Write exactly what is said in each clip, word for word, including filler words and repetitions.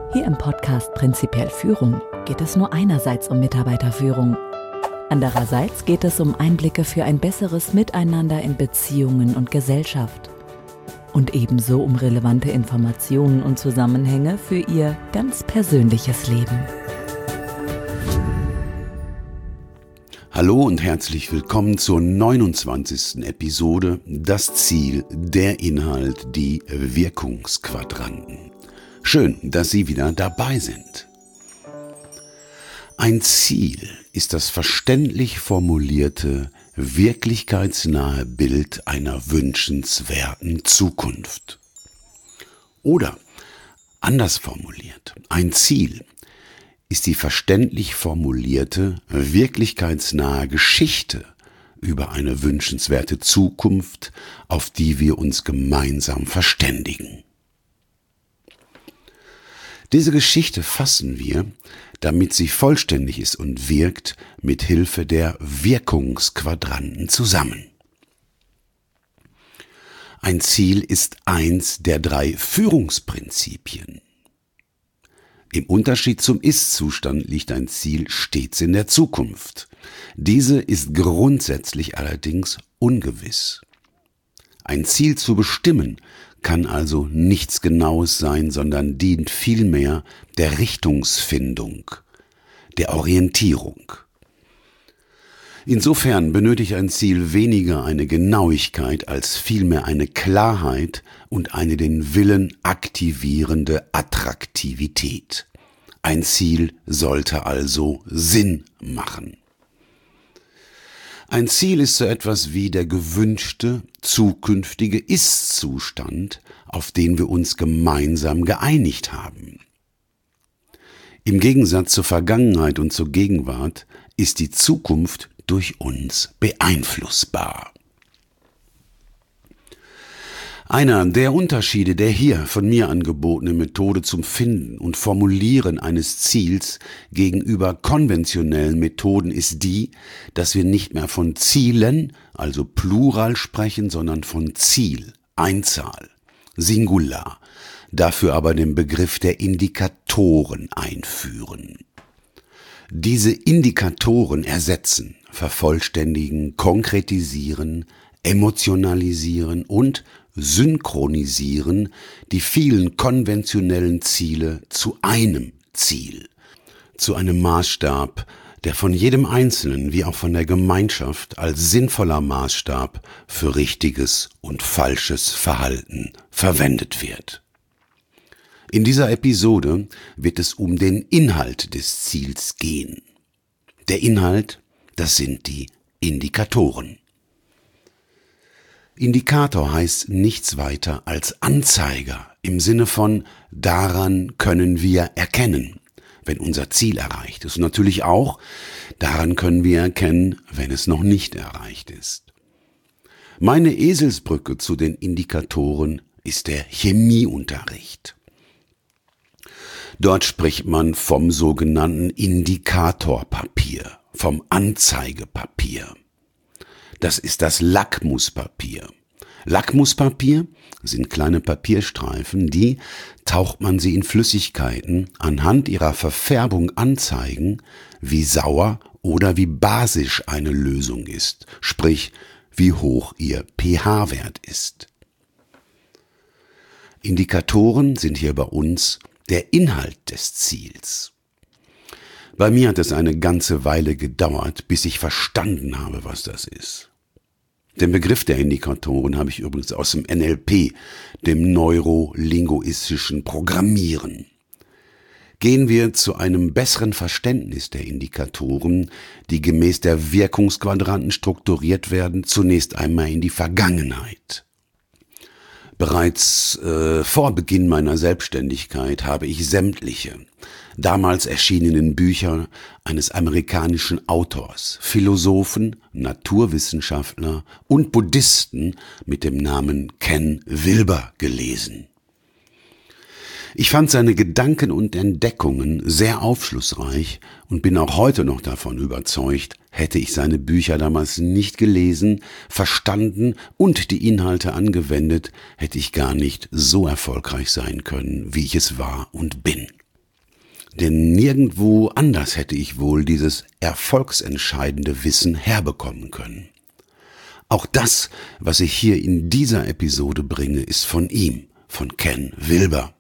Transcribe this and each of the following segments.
Hier im Podcast Prinzipiell Führung geht es nur einerseits um Mitarbeiterführung. Andererseits geht es um Einblicke für ein besseres Miteinander in Beziehungen und Gesellschaft. Und ebenso um relevante Informationen und Zusammenhänge für Ihr ganz persönliches Leben. Hallo und herzlich willkommen zur neunundzwanzigsten Episode Das Ziel, der Inhalt, die Wirkungsquadranten. Schön, dass Sie wieder dabei sind. Ein Ziel ist das verständlich formulierte, wirklichkeitsnahe Bild einer wünschenswerten Zukunft. Oder, anders formuliert, ein Ziel ist die verständlich formulierte, wirklichkeitsnahe Geschichte über eine wünschenswerte Zukunft, auf die wir uns gemeinsam verständigen. Diese Geschichte fassen wir, damit sie vollständig ist und wirkt, mit Hilfe der Wirkungsquadranten zusammen. Ein Ziel ist eins der drei Führungsprinzipien. Im Unterschied zum Ist-Zustand liegt ein Ziel stets in der Zukunft. Diese ist grundsätzlich allerdings ungewiss. Ein Ziel zu bestimmen kann also nichts Genaues sein, sondern dient vielmehr der Richtungsfindung, der Orientierung. Insofern benötigt ein Ziel weniger eine Genauigkeit als vielmehr eine Klarheit und eine den Willen aktivierende Attraktivität. Ein Ziel sollte also Sinn machen. Ein Ziel ist so etwas wie der gewünschte, zukünftige Ist-Zustand, auf den wir uns gemeinsam geeinigt haben. Im Gegensatz zur Vergangenheit und zur Gegenwart ist die Zukunft durch uns beeinflussbar. Einer der Unterschiede der hier von mir angebotenen Methode zum Finden und Formulieren eines Ziels gegenüber konventionellen Methoden ist die, dass wir nicht mehr von Zielen, also Plural sprechen, sondern von Ziel, Einzahl, Singular, dafür aber den Begriff der Indikatoren einführen. Diese Indikatoren ersetzen, vervollständigen, konkretisieren, emotionalisieren und synchronisieren die vielen konventionellen Ziele zu einem Ziel, zu einem Maßstab, der von jedem Einzelnen wie auch von der Gemeinschaft als sinnvoller Maßstab für richtiges und falsches Verhalten verwendet wird. In dieser Episode wird es um den Inhalt des Ziels gehen. Der Inhalt, das sind die Indikatoren. Indikator heißt nichts weiter als Anzeiger im Sinne von daran können wir erkennen, wenn unser Ziel erreicht ist. Und natürlich auch daran können wir erkennen, wenn es noch nicht erreicht ist. Meine Eselsbrücke zu den Indikatoren ist der Chemieunterricht. Dort spricht man vom sogenannten Indikatorpapier, vom Anzeigepapier. Das ist das Lackmuspapier. Lackmuspapier sind kleine Papierstreifen, die, taucht man sie in Flüssigkeiten, anhand ihrer Verfärbung anzeigen, wie sauer oder wie basisch eine Lösung ist, sprich, wie hoch ihr pH-Wert ist. Indikatoren sind hier bei uns der Inhalt des Ziels. Bei mir hat es eine ganze Weile gedauert, bis ich verstanden habe, was das ist. Den Begriff der Indikatoren habe ich übrigens aus dem N L P, dem neurolinguistischen Programmieren. Gehen wir zu einem besseren Verständnis der Indikatoren, die gemäß der Wirkungsquadranten strukturiert werden, zunächst einmal in die Vergangenheit. Bereits äh, vor Beginn meiner Selbstständigkeit habe ich sämtliche, damals erschienenen Bücher eines amerikanischen Autors, Philosophen, Naturwissenschaftler und Buddhisten mit dem Namen Ken Wilber gelesen. Ich fand seine Gedanken und Entdeckungen sehr aufschlussreich und bin auch heute noch davon überzeugt, hätte ich seine Bücher damals nicht gelesen, verstanden und die Inhalte angewendet, hätte ich gar nicht so erfolgreich sein können, wie ich es war und bin. Denn nirgendwo anders hätte ich wohl dieses erfolgsentscheidende Wissen herbekommen können. Auch das, was ich hier in dieser Episode bringe, ist von ihm, von Ken Wilber.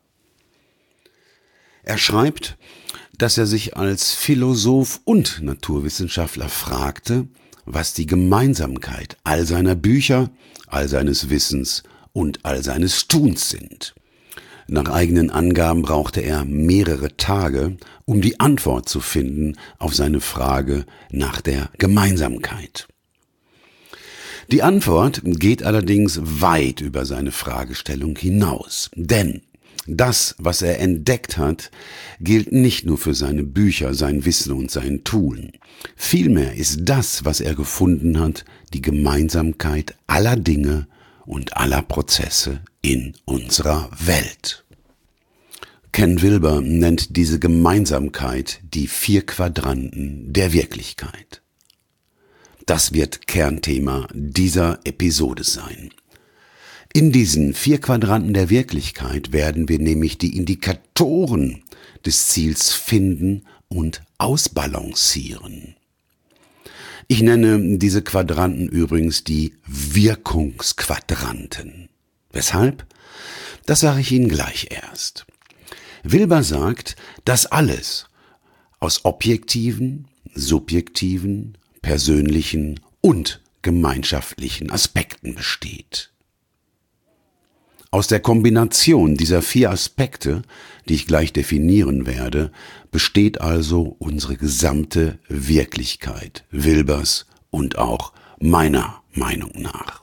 Er schreibt, dass er sich als Philosoph und Naturwissenschaftler fragte, was die Gemeinsamkeit all seiner Bücher, all seines Wissens und all seines Tuns sind. Nach eigenen Angaben brauchte er mehrere Tage, um die Antwort zu finden auf seine Frage nach der Gemeinsamkeit. Die Antwort geht allerdings weit über seine Fragestellung hinaus, denn das, was er entdeckt hat, gilt nicht nur für seine Bücher, sein Wissen und sein Tun. Vielmehr ist das, was er gefunden hat, die Gemeinsamkeit aller Dinge und aller Prozesse in unserer Welt. Ken Wilber nennt diese Gemeinsamkeit die vier Quadranten der Wirklichkeit. Das wird Kernthema dieser Episode sein. In diesen vier Quadranten der Wirklichkeit werden wir nämlich die Indikatoren des Ziels finden und ausbalancieren. Ich nenne diese Quadranten übrigens die Wirkungsquadranten. Weshalb? Das sage ich Ihnen gleich erst. Wilber sagt, dass alles aus objektiven, subjektiven, persönlichen und gemeinschaftlichen Aspekten besteht. Aus der Kombination dieser vier Aspekte, die ich gleich definieren werde, besteht also unsere gesamte Wirklichkeit, Wilbers und auch meiner Meinung nach.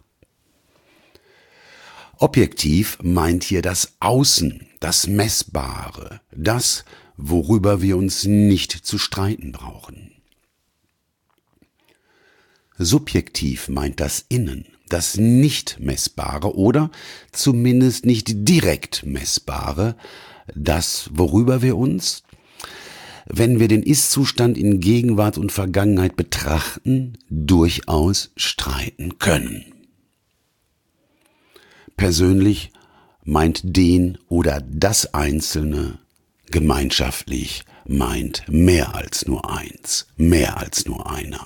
Objektiv meint hier das Außen, das Messbare, das, worüber wir uns nicht zu streiten brauchen. Subjektiv meint das Innen, das nicht Messbare oder zumindest nicht direkt Messbare, das, worüber wir uns, wenn wir den Ist-Zustand in Gegenwart und Vergangenheit betrachten, durchaus streiten können. Persönlich meint den oder das Einzelne, gemeinschaftlich meint mehr als nur eins, mehr als nur einer.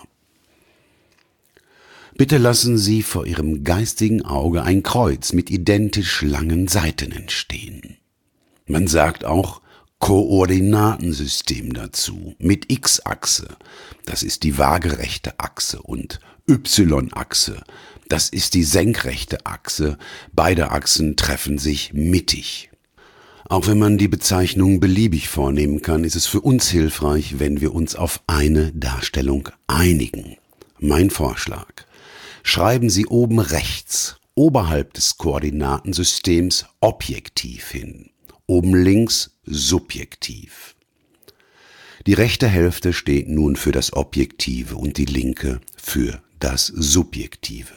Bitte lassen Sie vor Ihrem geistigen Auge ein Kreuz mit identisch langen Seiten entstehen. Man sagt auch Koordinatensystem dazu, mit X-Achse, das ist die waagerechte Achse, und Y-Achse, das ist die senkrechte Achse, beide Achsen treffen sich mittig. Auch wenn man die Bezeichnung beliebig vornehmen kann, ist es für uns hilfreich, wenn wir uns auf eine Darstellung einigen. Mein Vorschlag: Schreiben Sie oben rechts, oberhalb des Koordinatensystems objektiv hin, oben links subjektiv. Die rechte Hälfte steht nun für das Objektive und die linke für das Subjektive.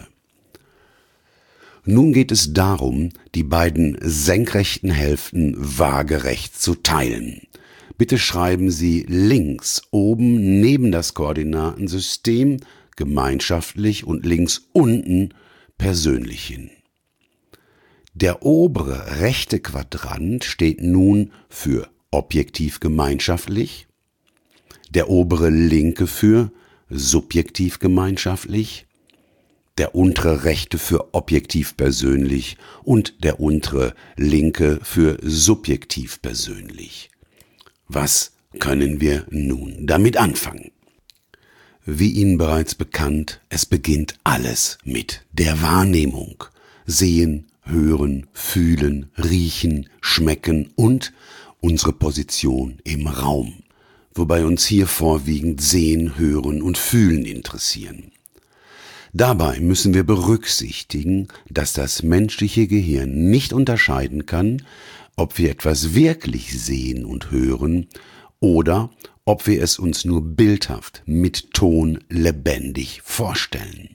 Nun geht es darum, die beiden senkrechten Hälften waagerecht zu teilen. Bitte schreiben Sie links oben neben das Koordinatensystem gemeinschaftlich und links unten persönlich hin. Der obere rechte Quadrant steht nun für objektiv gemeinschaftlich, der obere linke für subjektiv gemeinschaftlich, der untere rechte für objektiv persönlich und der untere linke für subjektiv persönlich. Was können wir nun damit anfangen? Wie Ihnen bereits bekannt, es beginnt alles mit der Wahrnehmung. Sehen, hören, fühlen, riechen, schmecken und unsere Position im Raum, wobei uns hier vorwiegend Sehen, Hören und Fühlen interessieren. Dabei müssen wir berücksichtigen, dass das menschliche Gehirn nicht unterscheiden kann, ob wir etwas wirklich sehen und hören oder ob wir es uns nur bildhaft mit Ton lebendig vorstellen.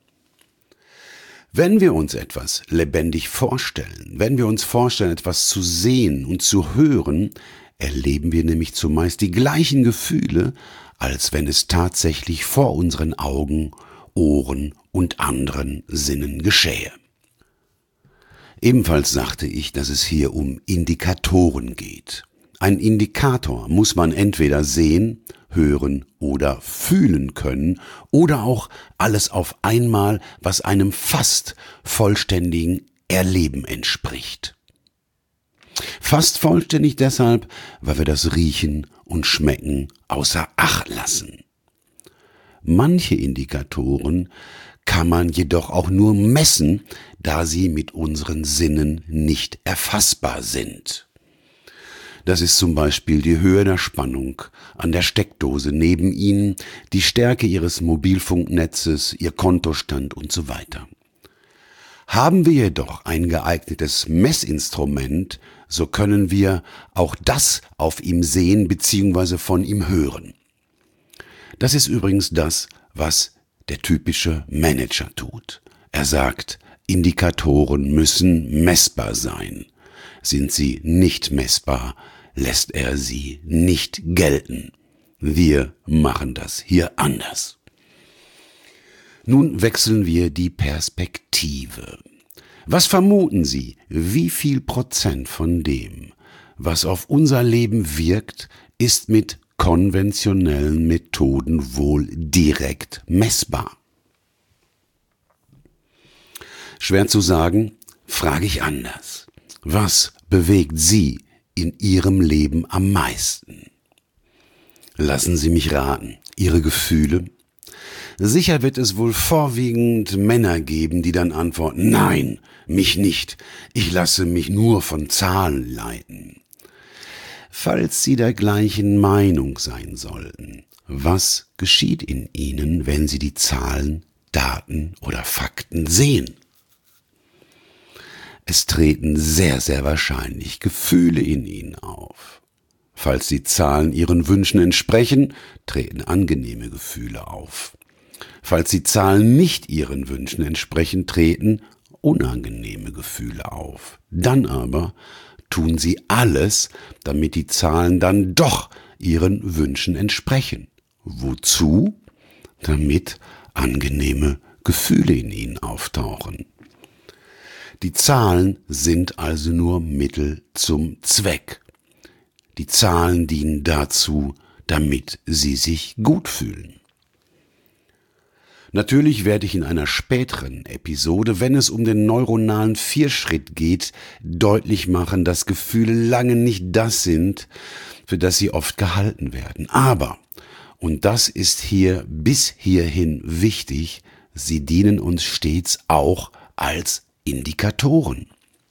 Wenn wir uns etwas lebendig vorstellen, wenn wir uns vorstellen, etwas zu sehen und zu hören, erleben wir nämlich zumeist die gleichen Gefühle, als wenn es tatsächlich vor unseren Augen, Ohren und anderen Sinnen geschähe. Ebenfalls sagte ich, dass es hier um Indikatoren geht. Ein Indikator muss man entweder sehen, hören oder fühlen können oder auch alles auf einmal, was einem fast vollständigen Erleben entspricht. Fast vollständig deshalb, weil wir das Riechen und Schmecken außer Acht lassen. Manche Indikatoren kann man jedoch auch nur messen, da sie mit unseren Sinnen nicht erfassbar sind. Das ist zum Beispiel die Höhe der Spannung an der Steckdose neben Ihnen, die Stärke Ihres Mobilfunknetzes, Ihr Kontostand und so weiter. Haben wir jedoch ein geeignetes Messinstrument, so können wir auch das auf ihm sehen bzw. von ihm hören. Das ist übrigens das, was der typische Manager tut. Er sagt, Indikatoren müssen messbar sein. Sind sie nicht messbar, lässt er sie nicht gelten. Wir machen das hier anders. Nun wechseln wir die Perspektive. Was vermuten Sie, wie viel Prozent von dem, was auf unser Leben wirkt, ist mit konventionellen Methoden wohl direkt messbar? Schwer zu sagen, frage ich anders. Was bewegt Sie in Ihrem Leben am meisten? Lassen Sie mich raten, Ihre Gefühle? Sicher wird es wohl vorwiegend Männer geben, die dann antworten, nein, mich nicht, ich lasse mich nur von Zahlen leiten. Falls Sie der gleichen Meinung sein sollten, was geschieht in Ihnen, wenn Sie die Zahlen, Daten oder Fakten sehen? Es treten sehr, sehr wahrscheinlich Gefühle in Ihnen auf. Falls die Zahlen Ihren Wünschen entsprechen, treten angenehme Gefühle auf. Falls die Zahlen nicht Ihren Wünschen entsprechen, treten unangenehme Gefühle auf. Dann aber tun Sie alles, damit die Zahlen dann doch Ihren Wünschen entsprechen. Wozu? Damit angenehme Gefühle in Ihnen auftauchen. Die Zahlen sind also nur Mittel zum Zweck. Die Zahlen dienen dazu, damit Sie sich gut fühlen. Natürlich werde ich in einer späteren Episode, wenn es um den neuronalen Vierschritt geht, deutlich machen, dass Gefühle lange nicht das sind, für das sie oft gehalten werden. Aber, und das ist hier bis hierhin wichtig, sie dienen uns stets auch als Indikatoren.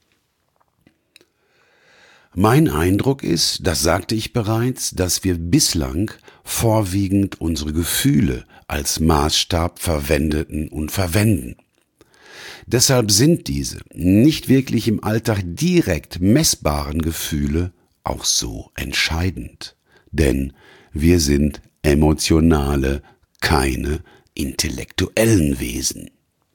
Mein Eindruck ist, das sagte ich bereits, dass wir bislang vorwiegend unsere Gefühle als Maßstab verwendeten und verwenden. Deshalb sind diese nicht wirklich im Alltag direkt messbaren Gefühle auch so entscheidend. Denn wir sind emotionale, keine intellektuellen Wesen.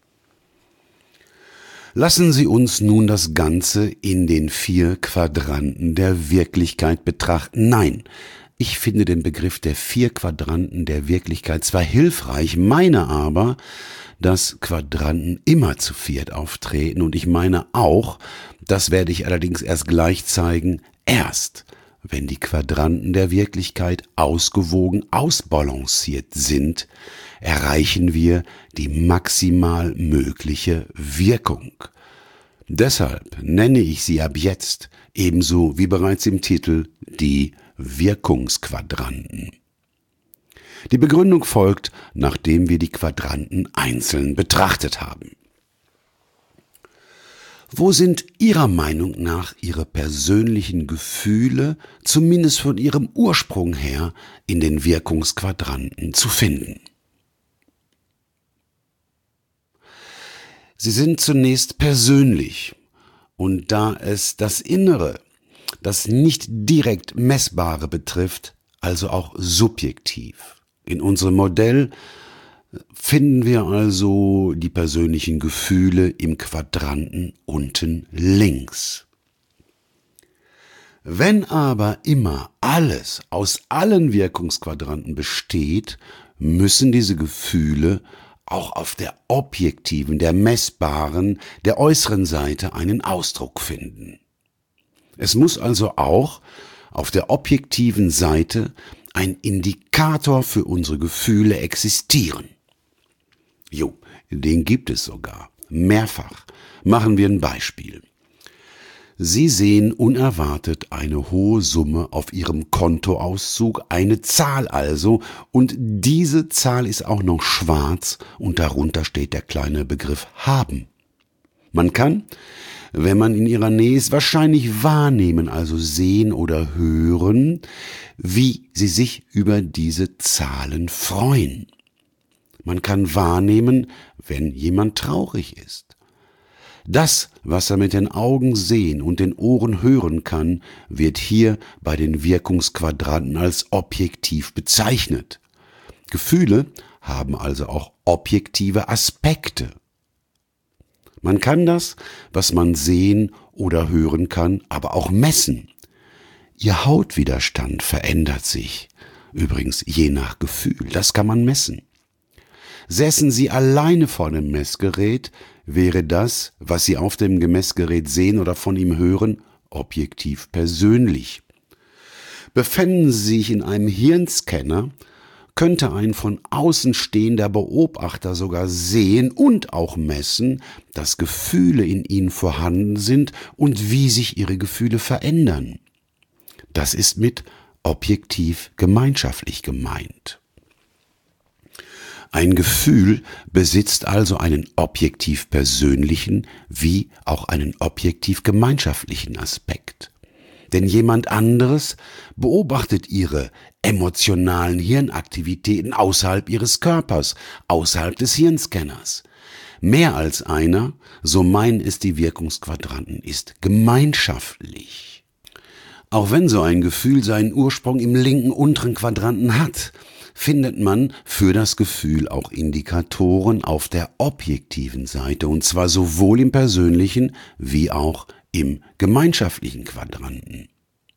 Lassen Sie uns nun das Ganze in den vier Quadranten der Wirklichkeit betrachten. Nein, ich finde den Begriff der vier Quadranten der Wirklichkeit zwar hilfreich, meine aber, dass Quadranten immer zu viert auftreten und ich meine auch, das werde ich allerdings erst gleich zeigen, erst wenn die Quadranten der Wirklichkeit ausgewogen ausbalanciert sind, erreichen wir die maximal mögliche Wirkung. Deshalb nenne ich sie ab jetzt, ebenso wie bereits im Titel, die Wirkungsquadranten. Die Begründung folgt, nachdem wir die Quadranten einzeln betrachtet haben. Wo sind Ihrer Meinung nach Ihre persönlichen Gefühle, zumindest von ihrem Ursprung her, in den Wirkungsquadranten zu finden? Sie sind zunächst persönlich und da es das Innere, das nicht direkt Messbare betrifft, also auch subjektiv. In unserem Modell finden wir also die persönlichen Gefühle im Quadranten unten links. Wenn aber immer alles aus allen Wirkungsquadranten besteht, müssen diese Gefühle auch auf der objektiven, der messbaren, der äußeren Seite einen Ausdruck finden. Es muss also auch auf der objektiven Seite ein Indikator für unsere Gefühle existieren. Jo, den gibt es sogar. Mehrfach. Machen wir ein Beispiel. Sie sehen unerwartet eine hohe Summe auf Ihrem Kontoauszug, eine Zahl also, und diese Zahl ist auch noch schwarz und darunter steht der kleine Begriff haben. Man kann, wenn man in Ihrer Nähe ist, wahrscheinlich wahrnehmen, also sehen oder hören, wie Sie sich über diese Zahlen freuen. Man kann wahrnehmen, wenn jemand traurig ist. Das, was er mit den Augen sehen und den Ohren hören kann, wird hier bei den Wirkungsquadranten als objektiv bezeichnet. Gefühle haben also auch objektive Aspekte. Man kann das, was man sehen oder hören kann, aber auch messen. Ihr Hautwiderstand verändert sich, übrigens je nach Gefühl, das kann man messen. Säßen Sie alleine vor dem Messgerät, wäre das, was Sie auf dem Messgerät sehen oder von ihm hören, objektiv persönlich. Befänden Sie sich in einem Hirnscanner, könnte ein von außen stehender Beobachter sogar sehen und auch messen, dass Gefühle in Ihnen vorhanden sind und wie sich Ihre Gefühle verändern. Das ist mit objektiv gemeinschaftlich gemeint. Ein Gefühl besitzt also einen objektiv persönlichen wie auch einen objektiv gemeinschaftlichen Aspekt. Denn jemand anderes beobachtet ihre emotionalen Hirnaktivitäten außerhalb ihres Körpers, außerhalb des Hirnscanners. Mehr als einer, so meinen es die Wirkungsquadranten, ist gemeinschaftlich. Auch wenn so ein Gefühl seinen Ursprung im linken unteren Quadranten hat, findet man für das Gefühl auch Indikatoren auf der objektiven Seite, und zwar sowohl im persönlichen wie auch im gemeinschaftlichen Quadranten.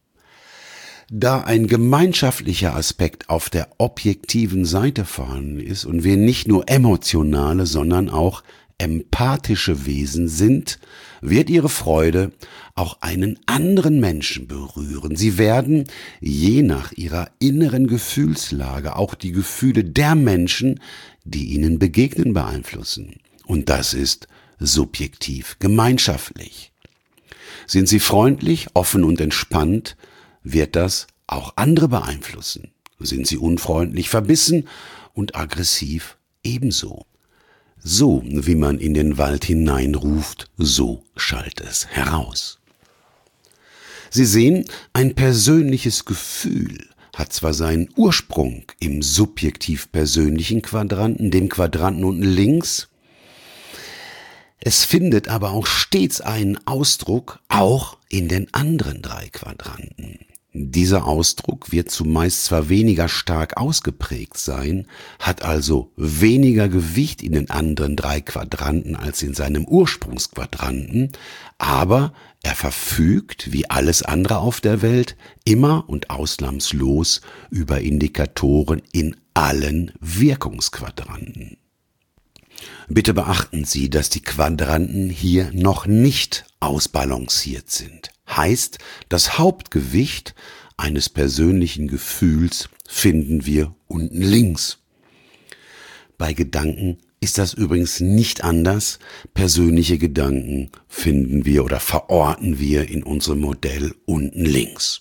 Da ein gemeinschaftlicher Aspekt auf der objektiven Seite vorhanden ist und wir nicht nur emotionale, sondern auch empathische Wesen sind, wird Ihre Freude auch einen anderen Menschen berühren. Sie werden, je nach Ihrer inneren Gefühlslage, auch die Gefühle der Menschen, die Ihnen begegnen, beeinflussen. Und das ist subjektiv gemeinschaftlich. Sind Sie freundlich, offen und entspannt, wird das auch andere beeinflussen. Sind Sie unfreundlich, verbissen und aggressiv, ebenso. So wie man in den Wald hineinruft, so schallt es heraus. Sie sehen, ein persönliches Gefühl hat zwar seinen Ursprung im subjektiv-persönlichen Quadranten, dem Quadranten unten links, es findet aber auch stets einen Ausdruck auch in den anderen drei Quadranten. Dieser Ausdruck wird zumeist zwar weniger stark ausgeprägt sein, hat also weniger Gewicht in den anderen drei Quadranten als in seinem Ursprungsquadranten, aber er verfügt, wie alles andere auf der Welt, immer und ausnahmslos über Indikatoren in allen Wirkungsquadranten. Bitte beachten Sie, dass die Quadranten hier noch nicht ausbalanciert sind. Heißt, das Hauptgewicht eines persönlichen Gefühls finden wir unten links. Bei Gedanken ist das übrigens nicht anders. Persönliche Gedanken finden wir oder verorten wir in unserem Modell unten links.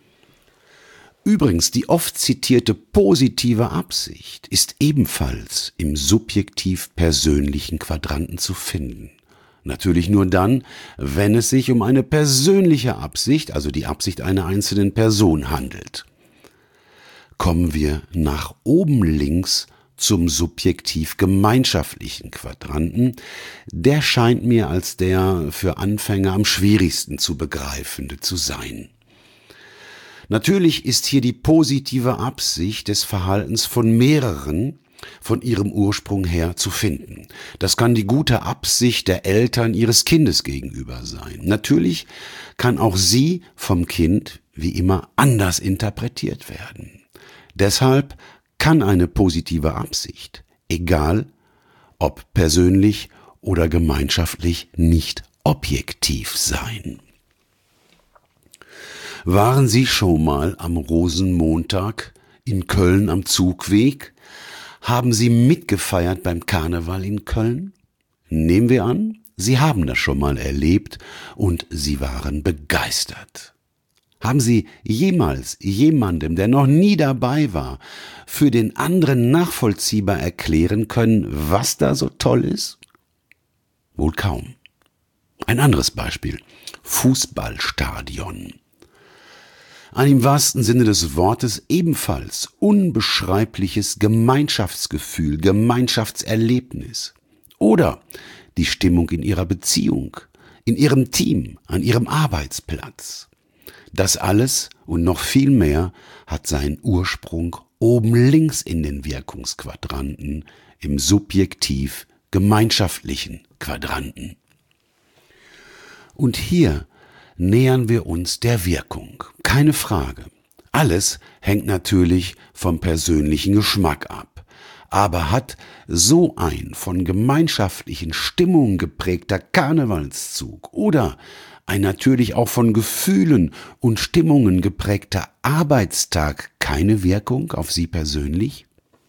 Übrigens, die oft zitierte positive Absicht ist ebenfalls im subjektiv-persönlichen Quadranten zu finden. Natürlich nur dann, wenn es sich um eine persönliche Absicht, also die Absicht einer einzelnen Person handelt. Kommen wir nach oben links zum subjektiv-gemeinschaftlichen Quadranten. Der scheint mir als der für Anfänger am schwierigsten zu begreifende zu sein. Natürlich ist hier die positive Absicht des Verhaltens von mehreren von ihrem Ursprung her zu finden. Das kann die gute Absicht der Eltern ihres Kindes gegenüber sein. Natürlich kann auch sie vom Kind wie immer anders interpretiert werden. Deshalb kann eine positive Absicht, egal ob persönlich oder gemeinschaftlich, nicht objektiv sein. Waren Sie schon mal am Rosenmontag in Köln am Zugweg? Haben Sie mitgefeiert beim Karneval in Köln? Nehmen wir an, Sie haben das schon mal erlebt und Sie waren begeistert. Haben Sie jemals jemandem, der noch nie dabei war, für den anderen nachvollziehbar erklären können, was da so toll ist? Wohl kaum. Ein anderes Beispiel. Fußballstadion. Ein im wahrsten Sinne des Wortes ebenfalls unbeschreibliches Gemeinschaftsgefühl, Gemeinschaftserlebnis. Oder die Stimmung in Ihrer Beziehung, in Ihrem Team, an Ihrem Arbeitsplatz. Das alles und noch viel mehr hat seinen Ursprung oben links in den Wirkungsquadranten, im subjektiv-gemeinschaftlichen Quadranten. Und hier nähern wir uns der Wirkung, keine Frage. Alles hängt natürlich vom persönlichen Geschmack ab. Aber hat so ein von gemeinschaftlichen Stimmungen geprägter Karnevalszug oder ein natürlich auch von Gefühlen und Stimmungen geprägter Arbeitstag keine Wirkung auf Sie persönlich?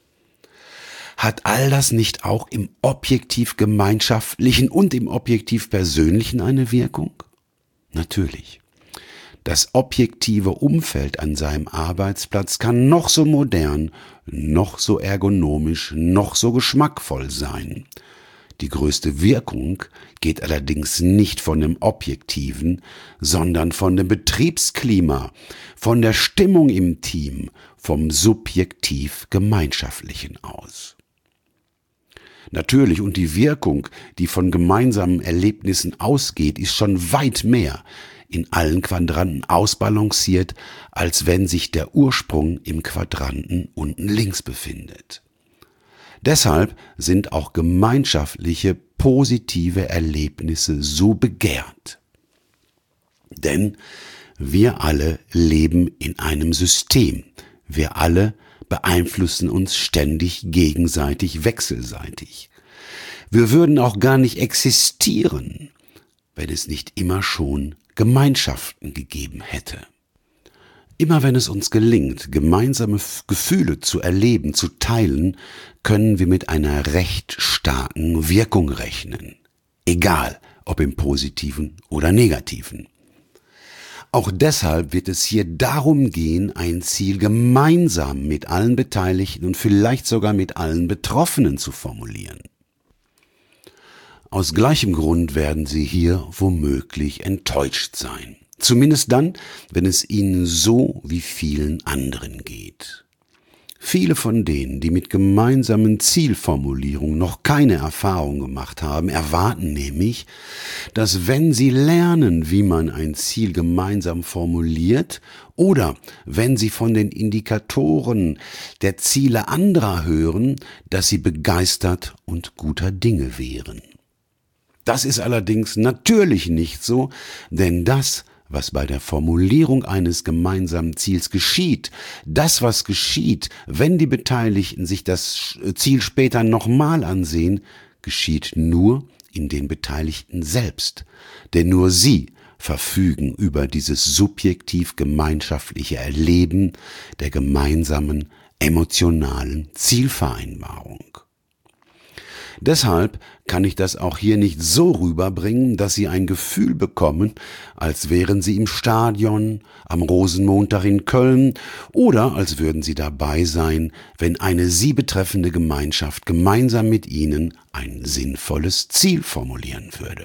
Hat all das nicht auch im objektiv gemeinschaftlichen und im objektiv persönlichen eine Wirkung? Natürlich. Das objektive Umfeld an seinem Arbeitsplatz kann noch so modern, noch so ergonomisch, noch so geschmackvoll sein. Die größte Wirkung geht allerdings nicht von dem Objektiven, sondern von dem Betriebsklima, von der Stimmung im Team, vom subjektiv-gemeinschaftlichen aus. Natürlich, und die Wirkung, die von gemeinsamen Erlebnissen ausgeht, ist schon weit mehr in allen Quadranten ausbalanciert, als wenn sich der Ursprung im Quadranten unten links befindet. Deshalb sind auch gemeinschaftliche, positive Erlebnisse so begehrt. Denn wir alle leben in einem System. Wir alle beeinflussen uns ständig gegenseitig wechselseitig. Wir würden auch gar nicht existieren, wenn es nicht immer schon Gemeinschaften gegeben hätte. Immer wenn es uns gelingt, gemeinsame Gefühle zu erleben, zu teilen, können wir mit einer recht starken Wirkung rechnen. Egal, ob im Positiven oder Negativen. Auch deshalb wird es hier darum gehen, ein Ziel gemeinsam mit allen Beteiligten und vielleicht sogar mit allen Betroffenen zu formulieren. Aus gleichem Grund werden Sie hier womöglich enttäuscht sein. Zumindest dann, wenn es Ihnen so wie vielen anderen geht. Viele von denen, die mit gemeinsamen Zielformulierungen noch keine Erfahrung gemacht haben, erwarten nämlich, dass wenn sie lernen, wie man ein Ziel gemeinsam formuliert, oder wenn sie von den Indikatoren der Ziele anderer hören, dass sie begeistert und guter Dinge wären. Das ist allerdings natürlich nicht so, denn das, was bei der Formulierung eines gemeinsamen Ziels geschieht, das, was geschieht, wenn die Beteiligten sich das Ziel später nochmal ansehen, geschieht nur in den Beteiligten selbst. Denn nur sie verfügen über dieses subjektiv-gemeinschaftliche Erleben der gemeinsamen emotionalen Zielvereinbarung. Deshalb kann ich das auch hier nicht so rüberbringen, dass Sie ein Gefühl bekommen, als wären Sie im Stadion, am Rosenmontag in Köln oder als würden Sie dabei sein, wenn eine Sie betreffende Gemeinschaft gemeinsam mit Ihnen ein sinnvolles Ziel formulieren würde.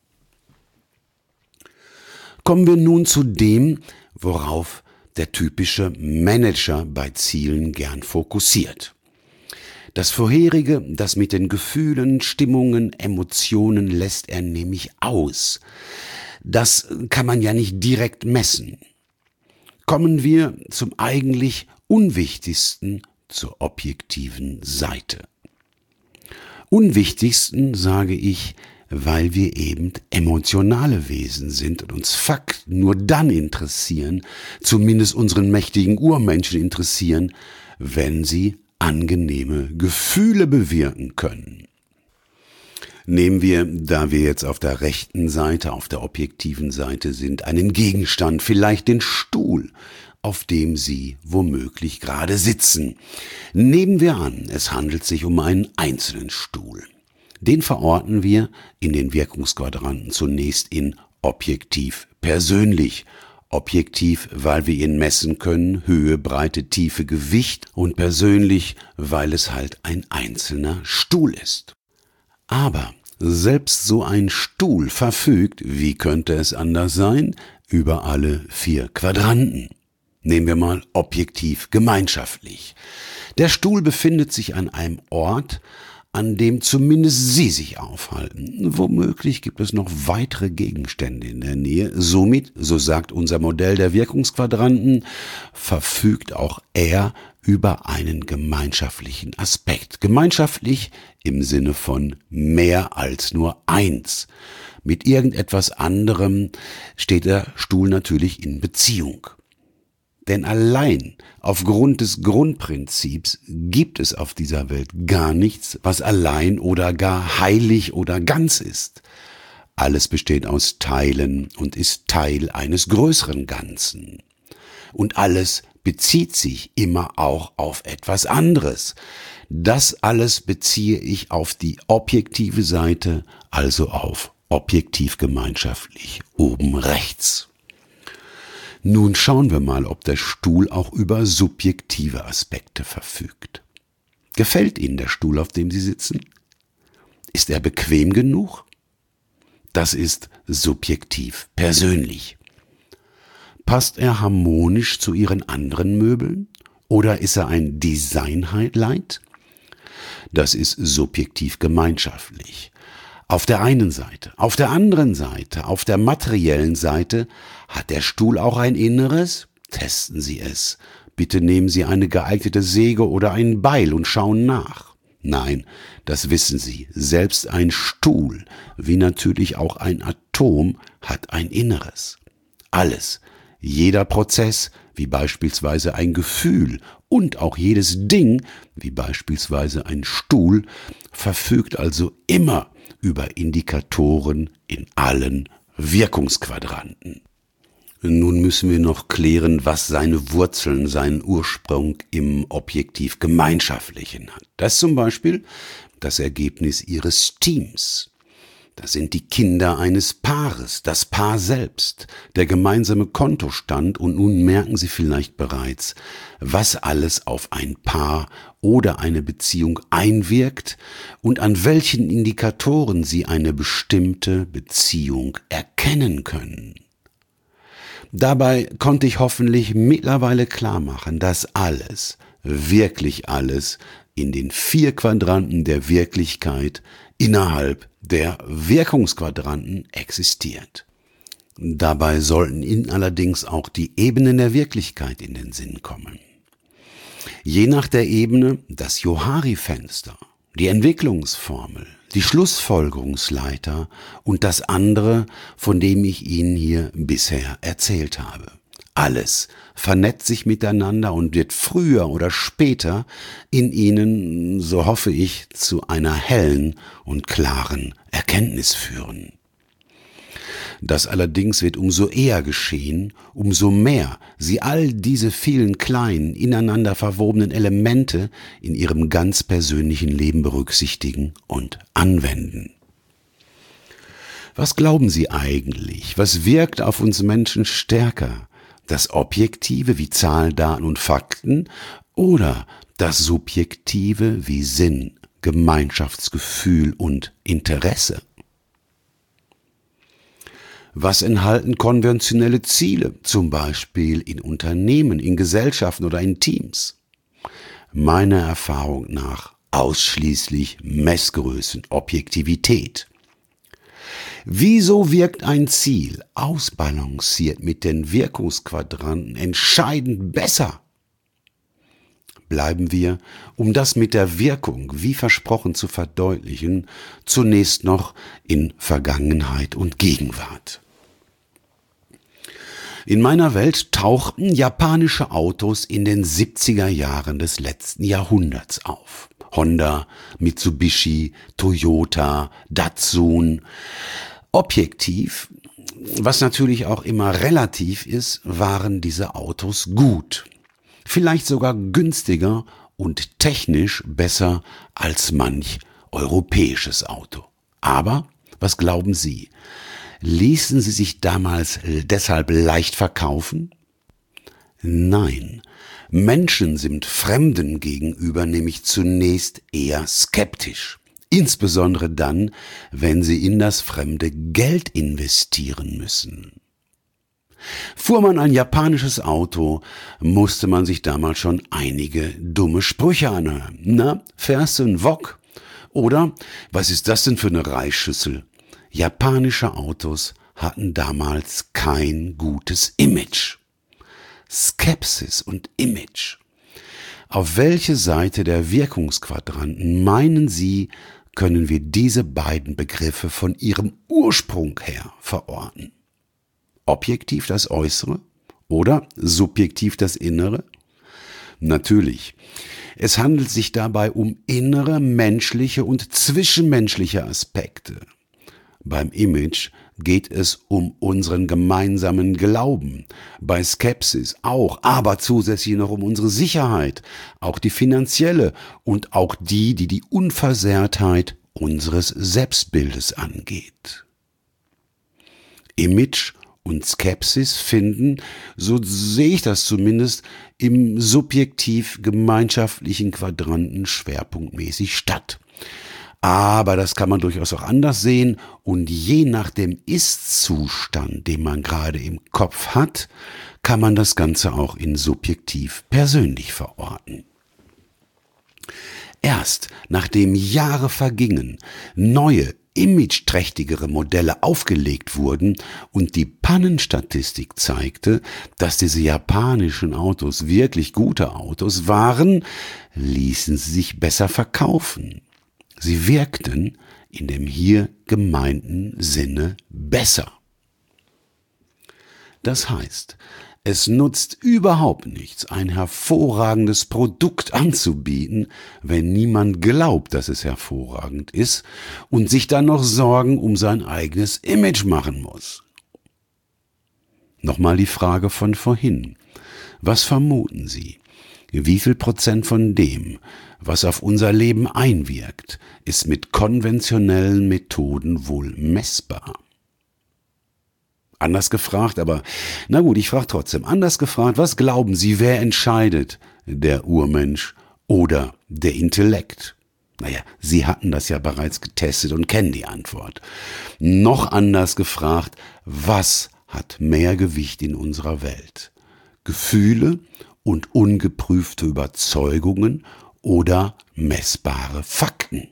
Kommen wir nun zu dem, worauf der typische Manager bei Zielen gern fokussiert. Das Vorherige, das mit den Gefühlen, Stimmungen, Emotionen lässt er nämlich aus. Das kann man ja nicht direkt messen. Kommen wir zum eigentlich Unwichtigsten, zur objektiven Seite. Unwichtigsten sage ich, weil wir eben emotionale Wesen sind und uns Fakten nur dann interessieren, zumindest unseren mächtigen Urmenschen interessieren, wenn sie angenehme Gefühle bewirken können. Nehmen wir, da wir jetzt auf der rechten Seite, auf der objektiven Seite sind, einen Gegenstand, vielleicht den Stuhl, auf dem Sie womöglich gerade sitzen. Nehmen wir an, es handelt sich um einen einzelnen Stuhl. Den verorten wir in den Wirkungsquadranten zunächst in objektiv persönlich. Objektiv, weil wir ihn messen können, Höhe, Breite, Tiefe, Gewicht, und persönlich, weil es halt ein einzelner Stuhl ist. Aber selbst so ein Stuhl verfügt, wie könnte es anders sein, über alle vier Quadranten. Nehmen wir mal objektiv gemeinschaftlich. Der Stuhl befindet sich an einem Ort, an dem zumindest Sie sich aufhalten. Womöglich gibt es noch weitere Gegenstände in der Nähe. Somit, so sagt unser Modell der Wirkungsquadranten, verfügt auch er über einen gemeinschaftlichen Aspekt. Gemeinschaftlich im Sinne von mehr als nur eins. Mit irgendetwas anderem steht der Stuhl natürlich in Beziehung. Denn allein aufgrund des Grundprinzips gibt es auf dieser Welt gar nichts, was allein oder gar heilig oder ganz ist. Alles besteht aus Teilen und ist Teil eines größeren Ganzen. Und alles bezieht sich immer auch auf etwas anderes. Das alles beziehe ich auf die objektive Seite, also auf objektiv gemeinschaftlich, oben rechts. Nun schauen wir mal, ob der Stuhl auch über subjektive Aspekte verfügt. Gefällt Ihnen der Stuhl, auf dem Sie sitzen? Ist er bequem genug? Das ist subjektiv, persönlich. Passt er harmonisch zu Ihren anderen Möbeln? Oder ist er ein Design-Highlight? Das ist subjektiv gemeinschaftlich. Auf der einen Seite. Auf der anderen Seite, auf der materiellen Seite, hat der Stuhl auch ein Inneres? Testen Sie es. Bitte nehmen Sie eine geeignete Säge oder ein Beil und schauen nach. Nein, das wissen Sie. Selbst ein Stuhl, wie natürlich auch ein Atom, hat ein Inneres. Alles, jeder Prozess, wie beispielsweise ein Gefühl, und auch jedes Ding, wie beispielsweise ein Stuhl, verfügt also immer über Indikatoren in allen Wirkungsquadranten. Nun müssen wir noch klären, was seine Wurzeln, seinen Ursprung im objektiv Gemeinschaftlichen hat. Das ist zum Beispiel das Ergebnis Ihres Teams. Das sind die Kinder eines Paares, das Paar selbst, der gemeinsame Kontostand, und nun merken Sie vielleicht bereits, was alles auf ein Paar oder eine Beziehung einwirkt und an welchen Indikatoren Sie eine bestimmte Beziehung erkennen können. Dabei konnte ich hoffentlich mittlerweile klar machen, dass alles, wirklich alles, in den vier Quadranten der Wirklichkeit innerhalb der Wirkungsquadranten existiert. Dabei sollten Ihnen allerdings auch die Ebenen der Wirklichkeit in den Sinn kommen. Je nach der Ebene das Johari-Fenster, die Entwicklungsformel, die Schlussfolgerungsleiter und das andere, von dem ich Ihnen hier bisher erzählt habe. Alles vernetzt sich miteinander und wird früher oder später in Ihnen, so hoffe ich, zu einer hellen und klaren Erkenntnis führen. Das allerdings wird umso eher geschehen, umso mehr Sie all diese vielen kleinen, ineinander verwobenen Elemente in Ihrem ganz persönlichen Leben berücksichtigen und anwenden. Was glauben Sie eigentlich? Was wirkt auf uns Menschen stärker? Das Objektive wie Zahlen, Daten und Fakten oder das Subjektive wie Sinn, Gemeinschaftsgefühl und Interesse? Was enthalten konventionelle Ziele, zum Beispiel in Unternehmen, in Gesellschaften oder in Teams? Meiner Erfahrung nach ausschließlich Messgrößen, Objektivität. Wieso wirkt ein Ziel ausbalanciert mit den Wirkungsquadranten entscheidend besser? Bleiben wir, um das mit der Wirkung, wie versprochen zu verdeutlichen, zunächst noch in Vergangenheit und Gegenwart. In meiner Welt tauchten japanische Autos in den siebziger Jahren des letzten Jahrhunderts auf. Honda, Mitsubishi, Toyota, Datsun. Objektiv, was natürlich auch immer relativ ist, waren diese Autos gut. Vielleicht sogar günstiger und technisch besser als manch europäisches Auto. Aber, was glauben Sie? Ließen sie sich damals deshalb leicht verkaufen? Nein, Menschen sind Fremden gegenüber nämlich zunächst eher skeptisch. Insbesondere dann, wenn sie in das fremde Geld investieren müssen. Fuhr man ein japanisches Auto, musste man sich damals schon einige dumme Sprüche anhören. Na, fährst du einen Wok? Oder, was ist das denn für eine Reisschüssel? Japanische Autos hatten damals kein gutes Image. Skepsis und Image. Auf welche Seite der Wirkungsquadranten meinen Sie, können wir diese beiden Begriffe von ihrem Ursprung her verorten? Objektiv das Äußere oder subjektiv das Innere? Natürlich. Es handelt sich dabei um innere, menschliche und zwischenmenschliche Aspekte. Beim Image geht es um unseren gemeinsamen Glauben, bei Skepsis auch, aber zusätzlich noch um unsere Sicherheit, auch die finanzielle und auch die, die die Unversehrtheit unseres Selbstbildes angeht. Image und Skepsis finden, so sehe ich das zumindest, im subjektiv-gemeinschaftlichen Quadranten schwerpunktmäßig statt. Aber das kann man durchaus auch anders sehen und je nach dem Ist-Zustand, den man gerade im Kopf hat, kann man das Ganze auch in subjektiv persönlich verorten. Erst nachdem Jahre vergingen, neue, imageträchtigere Modelle aufgelegt wurden und die Pannenstatistik zeigte, dass diese japanischen Autos wirklich gute Autos waren, ließen sie sich besser verkaufen. Sie wirkten in dem hier gemeinten Sinne besser. Das heißt, es nutzt überhaupt nichts, ein hervorragendes Produkt anzubieten, wenn niemand glaubt, dass es hervorragend ist und sich dann noch Sorgen um sein eigenes Image machen muss. Nochmal die Frage von vorhin. Was vermuten Sie? Wie viel Prozent von dem, was auf unser Leben einwirkt, ist mit konventionellen Methoden wohl messbar? Anders gefragt, aber na gut, ich frage trotzdem. Anders gefragt, was glauben Sie, wer entscheidet? Der Urmensch oder der Intellekt? Naja, Sie hatten das ja bereits getestet und kennen die Antwort. Noch anders gefragt, was hat mehr Gewicht in unserer Welt? Gefühle und ungeprüfte Überzeugungen oder messbare Fakten?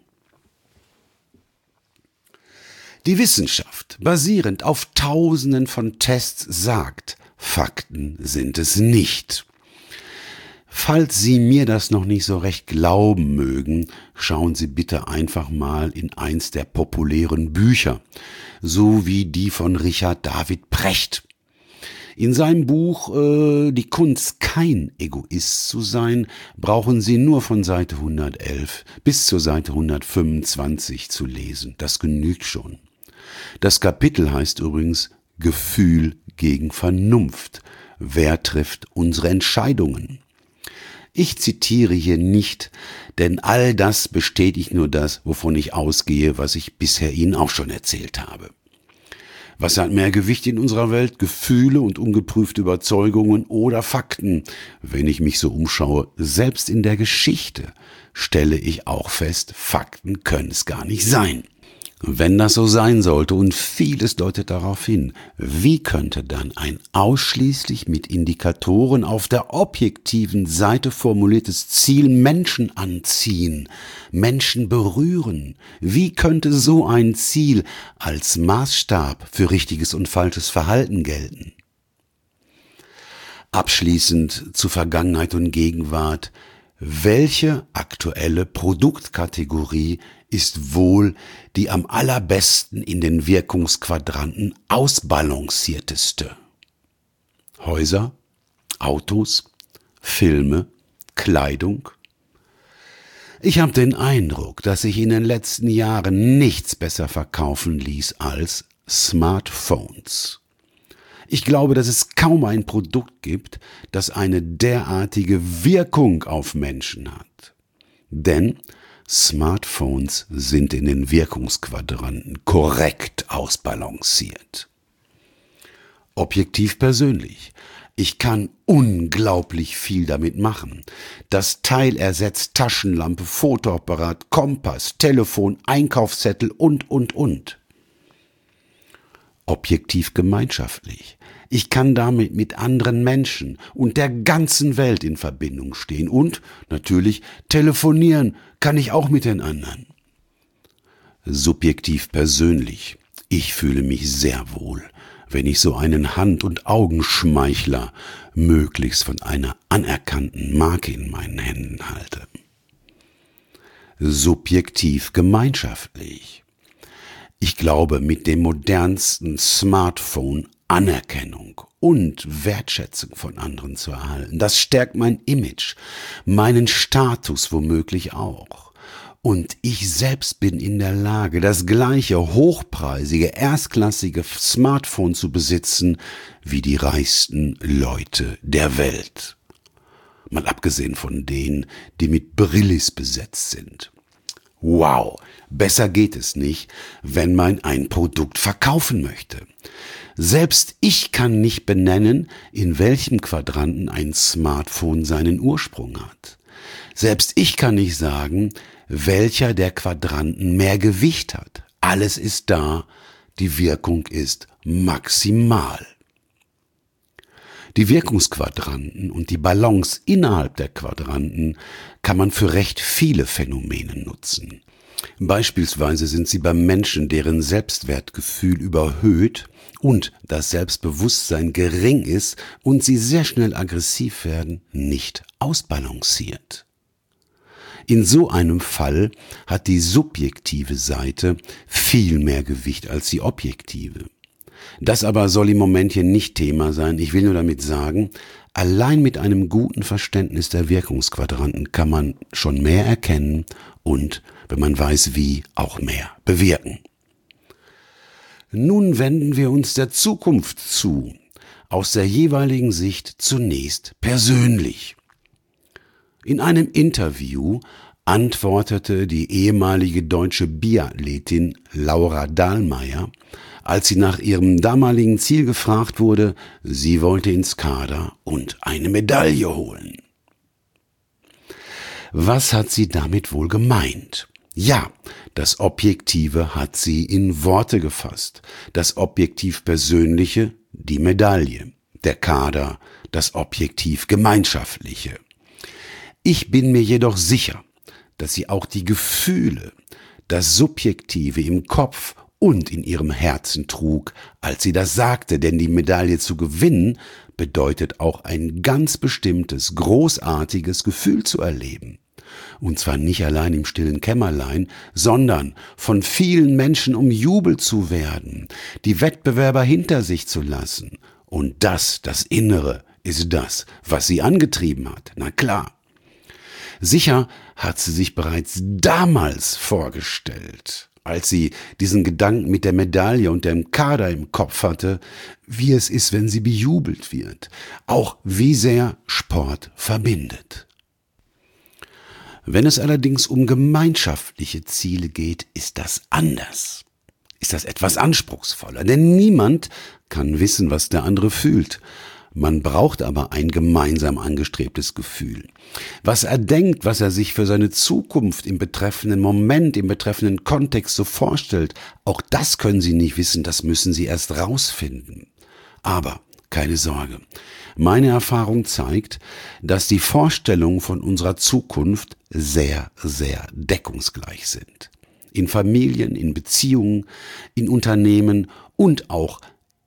Die Wissenschaft, basierend auf Tausenden von Tests, sagt, Fakten sind es nicht. Falls Sie mir das noch nicht so recht glauben mögen, schauen Sie bitte einfach mal in eins der populären Bücher, so wie die von Richard David Precht. In seinem Buch äh, Die Kunst, kein Egoist zu sein, brauchen Sie nur von Seite hundertelf bis zur Seite hundertfünfundzwanzig zu lesen. Das genügt schon. Das Kapitel heißt übrigens Gefühl gegen Vernunft. Wer trifft unsere Entscheidungen? Ich zitiere hier nicht, denn all das bestätigt nur das, wovon ich ausgehe, was ich bisher Ihnen auch schon erzählt habe. Was hat mehr Gewicht in unserer Welt? Gefühle und ungeprüfte Überzeugungen oder Fakten? Wenn ich mich so umschaue, selbst in der Geschichte, stelle ich auch fest, Fakten können es gar nicht sein. Wenn das so sein sollte, und vieles deutet darauf hin, wie könnte dann ein ausschließlich mit Indikatoren auf der objektiven Seite formuliertes Ziel Menschen anziehen, Menschen berühren? Wie könnte so ein Ziel als Maßstab für richtiges und falsches Verhalten gelten? Abschließend zu Vergangenheit und Gegenwart. Welche aktuelle Produktkategorie ist wohl die am allerbesten in den Wirkungsquadranten ausbalancierteste? Häuser, Autos, Filme, Kleidung? Ich habe den Eindruck, dass sich in den letzten Jahren nichts besser verkaufen ließ als Smartphones. Ich glaube, dass es kaum ein Produkt gibt, das eine derartige Wirkung auf Menschen hat. Denn Smartphones sind in den Wirkungsquadranten korrekt ausbalanciert. Objektiv persönlich. Ich kann unglaublich viel damit machen. Das Teil ersetzt Taschenlampe, Fotoapparat, Kompass, Telefon, Einkaufszettel und, und, und. Objektiv gemeinschaftlich. Ich kann damit mit anderen Menschen und der ganzen Welt in Verbindung stehen und natürlich telefonieren kann ich auch mit den anderen. Subjektiv persönlich. Ich fühle mich sehr wohl, wenn ich so einen Hand- und Augenschmeichler möglichst von einer anerkannten Marke in meinen Händen halte. Subjektiv gemeinschaftlich. Ich glaube, mit dem modernsten Smartphone Anerkennung und Wertschätzung von anderen zu erhalten. Das stärkt mein Image, meinen Status womöglich auch. Und ich selbst bin in der Lage, das gleiche hochpreisige, erstklassige Smartphone zu besitzen wie die reichsten Leute der Welt. Mal abgesehen von denen, die mit Brillis besetzt sind. Wow, besser geht es nicht, wenn man ein Produkt verkaufen möchte. Selbst ich kann nicht benennen, in welchem Quadranten ein Smartphone seinen Ursprung hat. Selbst ich kann nicht sagen, welcher der Quadranten mehr Gewicht hat. Alles ist da, die Wirkung ist maximal. Die Wirkungsquadranten und die Balance innerhalb der Quadranten kann man für recht viele Phänomene nutzen. Beispielsweise sind sie beim Menschen, deren Selbstwertgefühl überhöht und das Selbstbewusstsein gering ist und sie sehr schnell aggressiv werden, nicht ausbalanciert. In so einem Fall hat die subjektive Seite viel mehr Gewicht als die objektive. Das aber soll im Moment hier nicht Thema sein. Ich will nur damit sagen, allein mit einem guten Verständnis der Wirkungsquadranten kann man schon mehr erkennen und, wenn man weiß wie, auch mehr bewirken. Nun wenden wir uns der Zukunft zu, aus der jeweiligen Sicht zunächst persönlich. In einem Interview antwortete die ehemalige deutsche Biathletin Laura Dahlmeier, als sie nach ihrem damaligen Ziel gefragt wurde, sie wollte ins Kader und eine Medaille holen. Was hat sie damit wohl gemeint? Ja, das Objektive hat sie in Worte gefasst, das Objektiv Persönliche, die Medaille, der Kader, das Objektiv Gemeinschaftliche. Ich bin mir jedoch sicher, dass sie auch die Gefühle, das Subjektive im Kopf und in ihrem Herzen trug, als sie das sagte, denn die Medaille zu gewinnen bedeutet auch ein ganz bestimmtes, großartiges Gefühl zu erleben. Und zwar nicht allein im stillen Kämmerlein, sondern von vielen Menschen umjubelt zu werden, die Wettbewerber hinter sich zu lassen. Und das, das Innere, ist das, was sie angetrieben hat. Na klar. Sicher hat sie sich bereits damals vorgestellt, als sie diesen Gedanken mit der Medaille und dem Kader im Kopf hatte, wie es ist, wenn sie bejubelt wird, auch wie sehr Sport verbindet. Wenn es allerdings um gemeinschaftliche Ziele geht, ist das anders. Ist das etwas anspruchsvoller, denn niemand kann wissen, was der andere fühlt. Man braucht aber ein gemeinsam angestrebtes Gefühl. Was er denkt, was er sich für seine Zukunft im betreffenden Moment, im betreffenden Kontext so vorstellt, auch das können Sie nicht wissen, das müssen Sie erst rausfinden. Aber keine Sorge, meine Erfahrung zeigt, dass die Vorstellungen von unserer Zukunft sehr, sehr deckungsgleich sind. In Familien, in Beziehungen, in Unternehmen und auch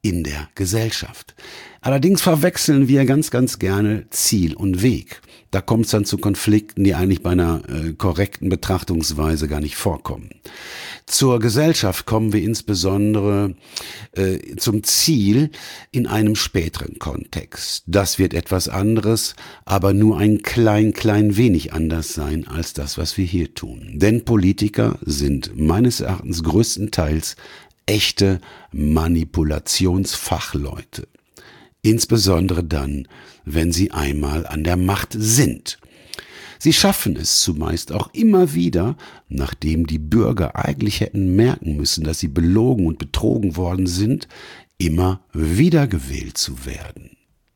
in der Gesellschaft. Allerdings verwechseln wir ganz, ganz gerne Ziel und Weg. Da kommt es dann zu Konflikten, die eigentlich bei einer äh, korrekten Betrachtungsweise gar nicht vorkommen. Zur Gesellschaft kommen wir insbesondere äh, zum Ziel in einem späteren Kontext. Das wird etwas anderes, aber nur ein klein, klein wenig anders sein als das, was wir hier tun. Denn Politiker sind meines Erachtens größtenteils echte Manipulationsfachleute. Insbesondere dann, wenn sie einmal an der Macht sind. Sie schaffen es zumeist auch immer wieder, nachdem die Bürger eigentlich hätten merken müssen, dass sie belogen und betrogen worden sind, immer wieder gewählt zu werden.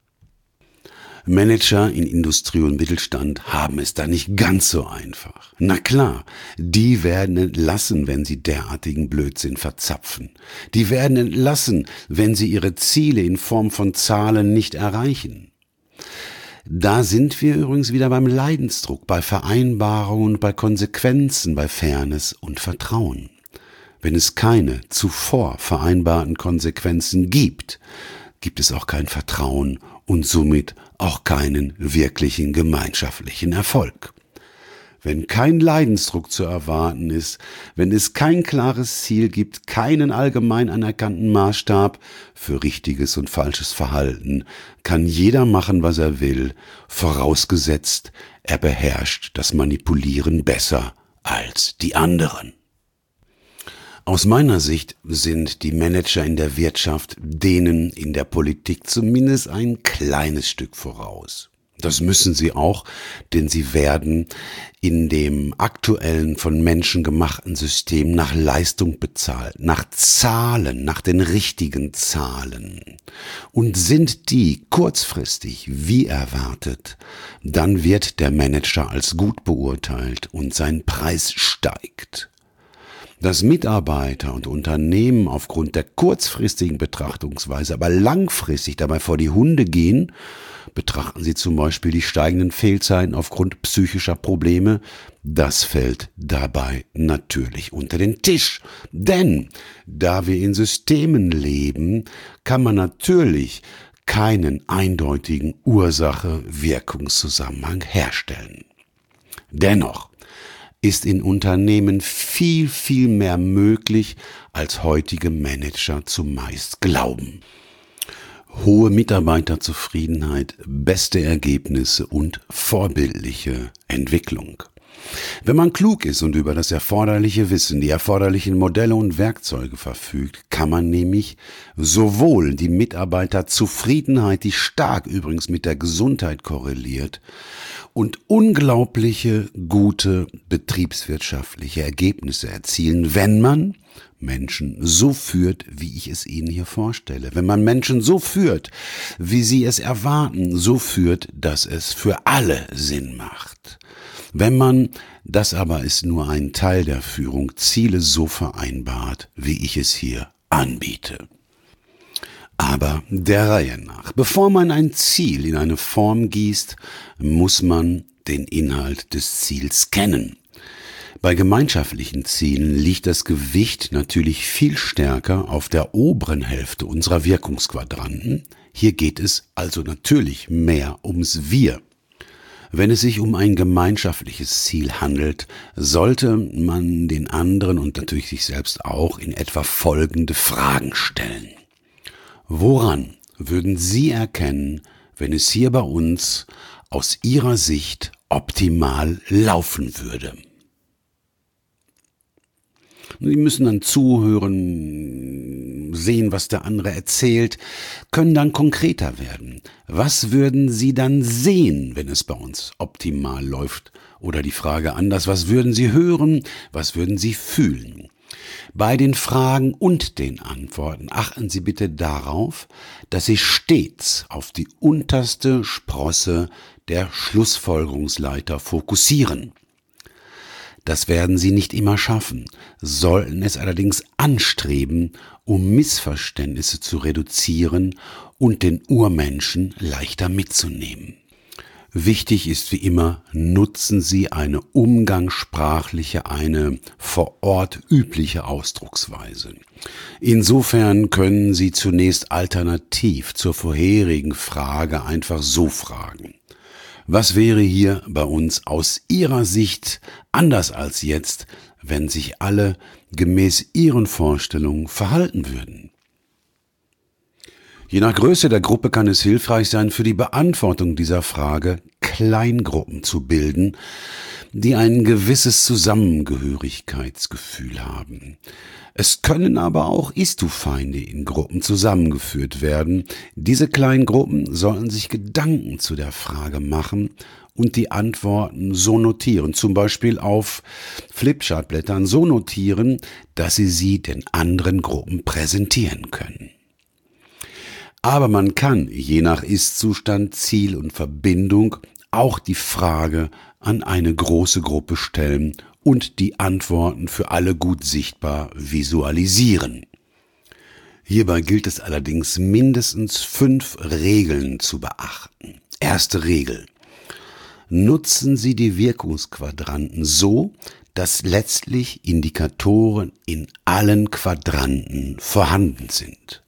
Manager in Industrie und Mittelstand haben es da nicht ganz so einfach. Na klar, die werden entlassen, wenn sie derartigen Blödsinn verzapfen. Die werden entlassen, wenn sie ihre Ziele in Form von Zahlen nicht erreichen. Da sind wir übrigens wieder beim Leidensdruck, bei Vereinbarungen, bei Konsequenzen, bei Fairness und Vertrauen. Wenn es keine zuvor vereinbarten Konsequenzen gibt, gibt es auch kein Vertrauen und somit auch keinen wirklichen gemeinschaftlichen Erfolg. Wenn kein Leidensdruck zu erwarten ist, wenn es kein klares Ziel gibt, keinen allgemein anerkannten Maßstab für richtiges und falsches Verhalten, kann jeder machen, was er will, vorausgesetzt, er beherrscht das Manipulieren besser als die anderen. Aus meiner Sicht sind die Manager in der Wirtschaft denen in der Politik zumindest ein kleines Stück voraus. Das müssen sie auch, denn sie werden in dem aktuellen von Menschen gemachten System nach Leistung bezahlt, nach Zahlen, nach den richtigen Zahlen. Und sind die kurzfristig wie erwartet, dann wird der Manager als gut beurteilt und sein Preis steigt. Dass Mitarbeiter und Unternehmen aufgrund der kurzfristigen Betrachtungsweise, aber langfristig dabei vor die Hunde gehen, betrachten Sie zum Beispiel die steigenden Fehlzeiten aufgrund psychischer Probleme, das fällt dabei natürlich unter den Tisch. Denn da wir in Systemen leben, kann man natürlich keinen eindeutigen Ursache-Wirkungszusammenhang herstellen. Dennoch ist in Unternehmen viel, viel mehr möglich, als heutige Manager zumeist glauben. Hohe Mitarbeiterzufriedenheit, beste Ergebnisse und vorbildliche Entwicklung. Wenn man klug ist und über das erforderliche Wissen, die erforderlichen Modelle und Werkzeuge verfügt, kann man nämlich sowohl die Mitarbeiterzufriedenheit, die stark übrigens mit der Gesundheit korreliert, und unglaubliche gute betriebswirtschaftliche Ergebnisse erzielen, wenn man Menschen so führt, wie ich es Ihnen hier vorstelle. Wenn man Menschen so führt, wie sie es erwarten, so führt, dass es für alle Sinn macht. Wenn man, das aber ist nur ein Teil der Führung, Ziele so vereinbart, wie ich es hier anbiete. Aber der Reihe nach. Bevor man ein Ziel in eine Form gießt, muss man den Inhalt des Ziels kennen. Bei gemeinschaftlichen Zielen liegt das Gewicht natürlich viel stärker auf der oberen Hälfte unserer Wirkungsquadranten. Hier geht es also natürlich mehr ums Wir. Wenn es sich um ein gemeinschaftliches Ziel handelt, sollte man den anderen und natürlich sich selbst auch in etwa folgende Fragen stellen. Woran würden Sie erkennen, wenn es hier bei uns aus Ihrer Sicht optimal laufen würde? Sie müssen dann zuhören, sehen, was der andere erzählt, können dann konkreter werden. Was würden Sie dann sehen, wenn es bei uns optimal läuft? Oder die Frage anders, was würden Sie hören, was würden Sie fühlen? Bei den Fragen und den Antworten achten Sie bitte darauf, dass Sie stets auf die unterste Sprosse der Schlussfolgerungsleiter fokussieren. Das werden Sie nicht immer schaffen, sollten es allerdings anstreben, um Missverständnisse zu reduzieren und den Urmenschen leichter mitzunehmen. Wichtig ist wie immer, nutzen Sie eine umgangssprachliche, eine vor Ort übliche Ausdrucksweise. Insofern können Sie zunächst alternativ zur vorherigen Frage einfach so fragen: Was wäre hier bei uns aus Ihrer Sicht anders als jetzt, wenn sich alle gemäß Ihren Vorstellungen verhalten würden? Je nach Größe der Gruppe kann es hilfreich sein, für die Beantwortung dieser Frage Kleingruppen zu bilden, die ein gewisses Zusammengehörigkeitsgefühl haben. Es können aber auch Ist-du-Feinde in Gruppen zusammengeführt werden. Diese Kleingruppen sollen sich Gedanken zu der Frage machen und die Antworten so notieren, zum Beispiel auf Flipchartblättern so notieren, dass sie sie den anderen Gruppen präsentieren können. Aber man kann, je nach Ist-Zustand, Ziel und Verbindung, auch die Frage an eine große Gruppe stellen und die Antworten für alle gut sichtbar visualisieren. Hierbei gilt es allerdings, mindestens fünf Regeln zu beachten. Erste Regel: Nutzen Sie die Wirkungsquadranten so, dass letztlich Indikatoren in allen Quadranten vorhanden sind.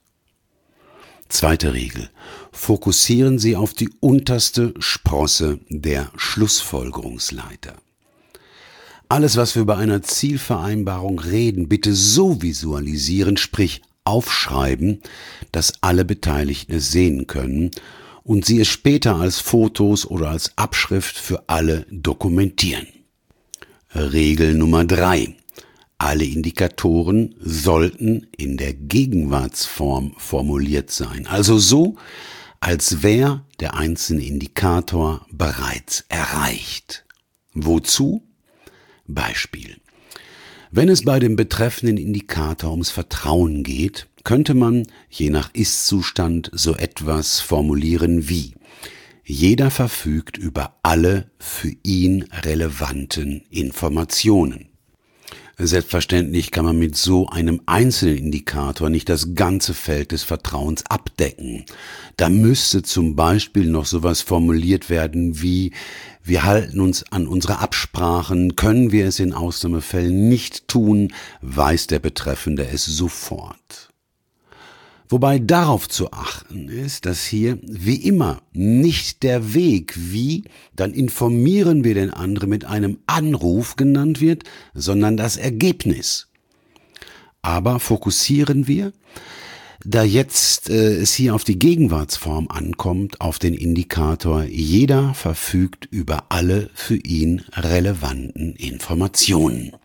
Zweite Regel: Fokussieren Sie auf die unterste Sprosse der Schlussfolgerungsleiter. Alles, was wir bei einer Zielvereinbarung reden, bitte so visualisieren, sprich aufschreiben, dass alle Beteiligten es sehen können und Sie es später als Fotos oder als Abschrift für alle dokumentieren. Regel Nummer drei: Alle Indikatoren sollten in der Gegenwartsform formuliert sein, also so, als wäre der einzelne Indikator bereits erreicht. Wozu? Beispiel: Wenn es bei dem betreffenden Indikator ums Vertrauen geht, könnte man je nach Ist-Zustand so etwas formulieren wie: Jeder verfügt über alle für ihn relevanten Informationen. Selbstverständlich kann man mit so einem einzelnen Indikator nicht das ganze Feld des Vertrauens abdecken. Da müsste zum Beispiel noch sowas formuliert werden wie: Wir halten uns an unsere Absprachen, können wir es in Ausnahmefällen nicht tun, weiß der Betreffende es sofort. Wobei darauf zu achten ist, dass hier wie immer nicht der Weg, wie, dann informieren wir den anderen mit einem Anruf genannt wird, sondern das Ergebnis. Aber fokussieren wir, da jetzt äh, es hier auf die Gegenwartsform ankommt, auf den Indikator: Jeder verfügt über alle für ihn relevanten Informationen.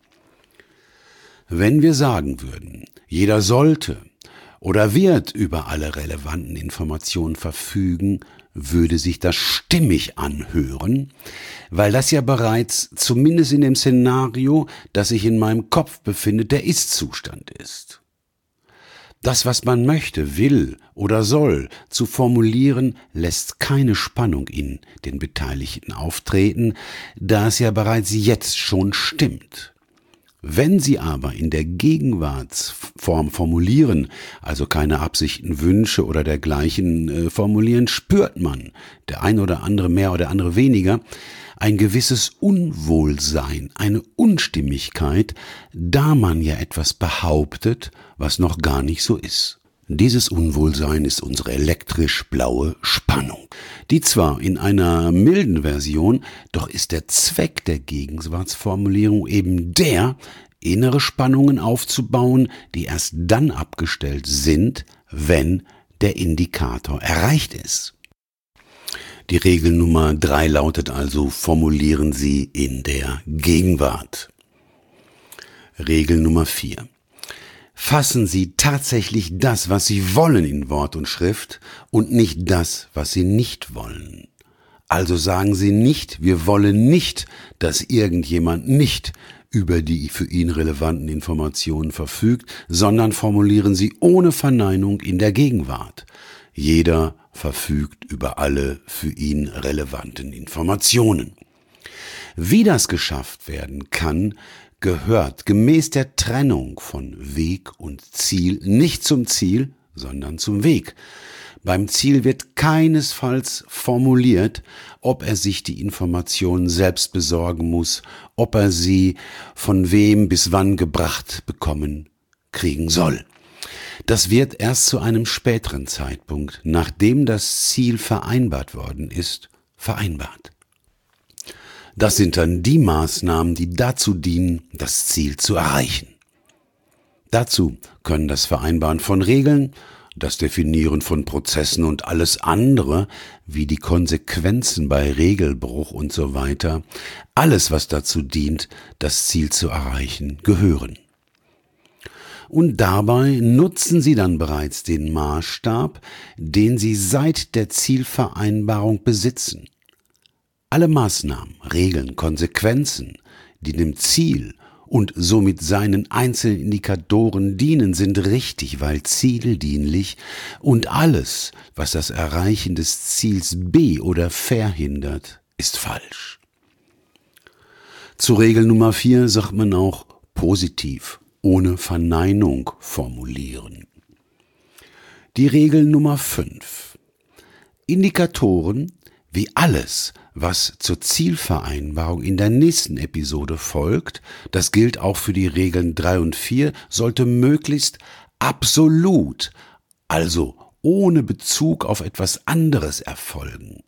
Wenn wir sagen würden, jeder sollte oder wird über alle relevanten Informationen verfügen, würde sich das stimmig anhören, weil das ja bereits, zumindest in dem Szenario, das sich in meinem Kopf befindet, der Ist-Zustand ist. Das, was man möchte, will oder soll, zu formulieren, lässt keine Spannung in den Beteiligten auftreten, da es ja bereits jetzt schon stimmt. Wenn Sie aber in der Gegenwartsform formulieren, also keine Absichten, Wünsche oder dergleichen äh, formulieren, spürt man, der eine oder andere mehr oder der andere weniger, ein gewisses Unwohlsein, eine Unstimmigkeit, da man ja etwas behauptet, was noch gar nicht so ist. Dieses Unwohlsein ist unsere elektrisch-blaue Spannung, die zwar in einer milden Version, doch ist der Zweck der Gegenwartsformulierung eben der, innere Spannungen aufzubauen, die erst dann abgestellt sind, wenn der Indikator erreicht ist. Die Regel Nummer drei lautet also: Formulieren Sie in der Gegenwart. Regel Nummer vier: Fassen Sie tatsächlich das, was Sie wollen, in Wort und Schrift und nicht das, was Sie nicht wollen. Also sagen Sie nicht: Wir wollen nicht, dass irgendjemand nicht über die für ihn relevanten Informationen verfügt, sondern formulieren Sie ohne Verneinung in der Gegenwart: Jeder verfügt über alle für ihn relevanten Informationen. Wie das geschafft werden kann, gehört gemäß der Trennung von Weg und Ziel nicht zum Ziel, sondern zum Weg. Beim Ziel wird keinesfalls formuliert, ob er sich die Informationen selbst besorgen muss, ob er sie von wem bis wann gebracht bekommen kriegen soll. Das wird erst zu einem späteren Zeitpunkt, nachdem das Ziel vereinbart worden ist, vereinbart. Das sind dann die Maßnahmen, die dazu dienen, das Ziel zu erreichen. Dazu können das Vereinbaren von Regeln, das Definieren von Prozessen und alles andere, wie die Konsequenzen bei Regelbruch und so weiter, alles, was dazu dient, das Ziel zu erreichen, gehören. Und dabei nutzen Sie dann bereits den Maßstab, den Sie seit der Zielvereinbarung besitzen. Alle Maßnahmen, Regeln, Konsequenzen, die dem Ziel und somit seinen einzelnen Indikatoren dienen, sind richtig, weil zieldienlich, und alles, was das Erreichen des Ziels be- oder verhindert, ist falsch. Zu Regel Nummer vier sagt man auch positiv, ohne Verneinung formulieren. Die Regel Nummer fünf. Indikatoren wie alles, was zur Zielvereinbarung in der nächsten Episode folgt, das gilt auch für die Regeln drei und vier, sollte möglichst absolut, also ohne Bezug auf etwas anderes erfolgen.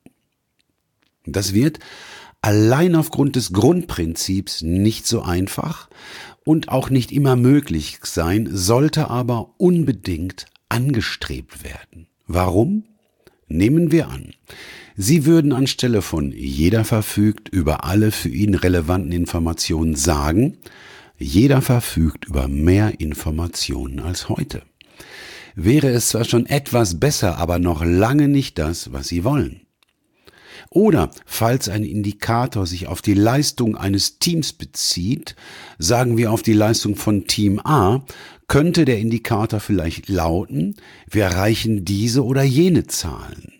Das wird allein aufgrund des Grundprinzips nicht so einfach und auch nicht immer möglich sein, sollte aber unbedingt angestrebt werden. Warum? Nehmen wir an, Sie würden anstelle von jeder verfügt über alle für ihn relevanten Informationen sagen, jeder verfügt über mehr Informationen als heute. Wäre es zwar schon etwas besser, aber noch lange nicht das, was Sie wollen. Oder, falls ein Indikator sich auf die Leistung eines Teams bezieht, sagen wir auf die Leistung von Team A, könnte der Indikator vielleicht lauten, wir erreichen diese oder jene Zahlen.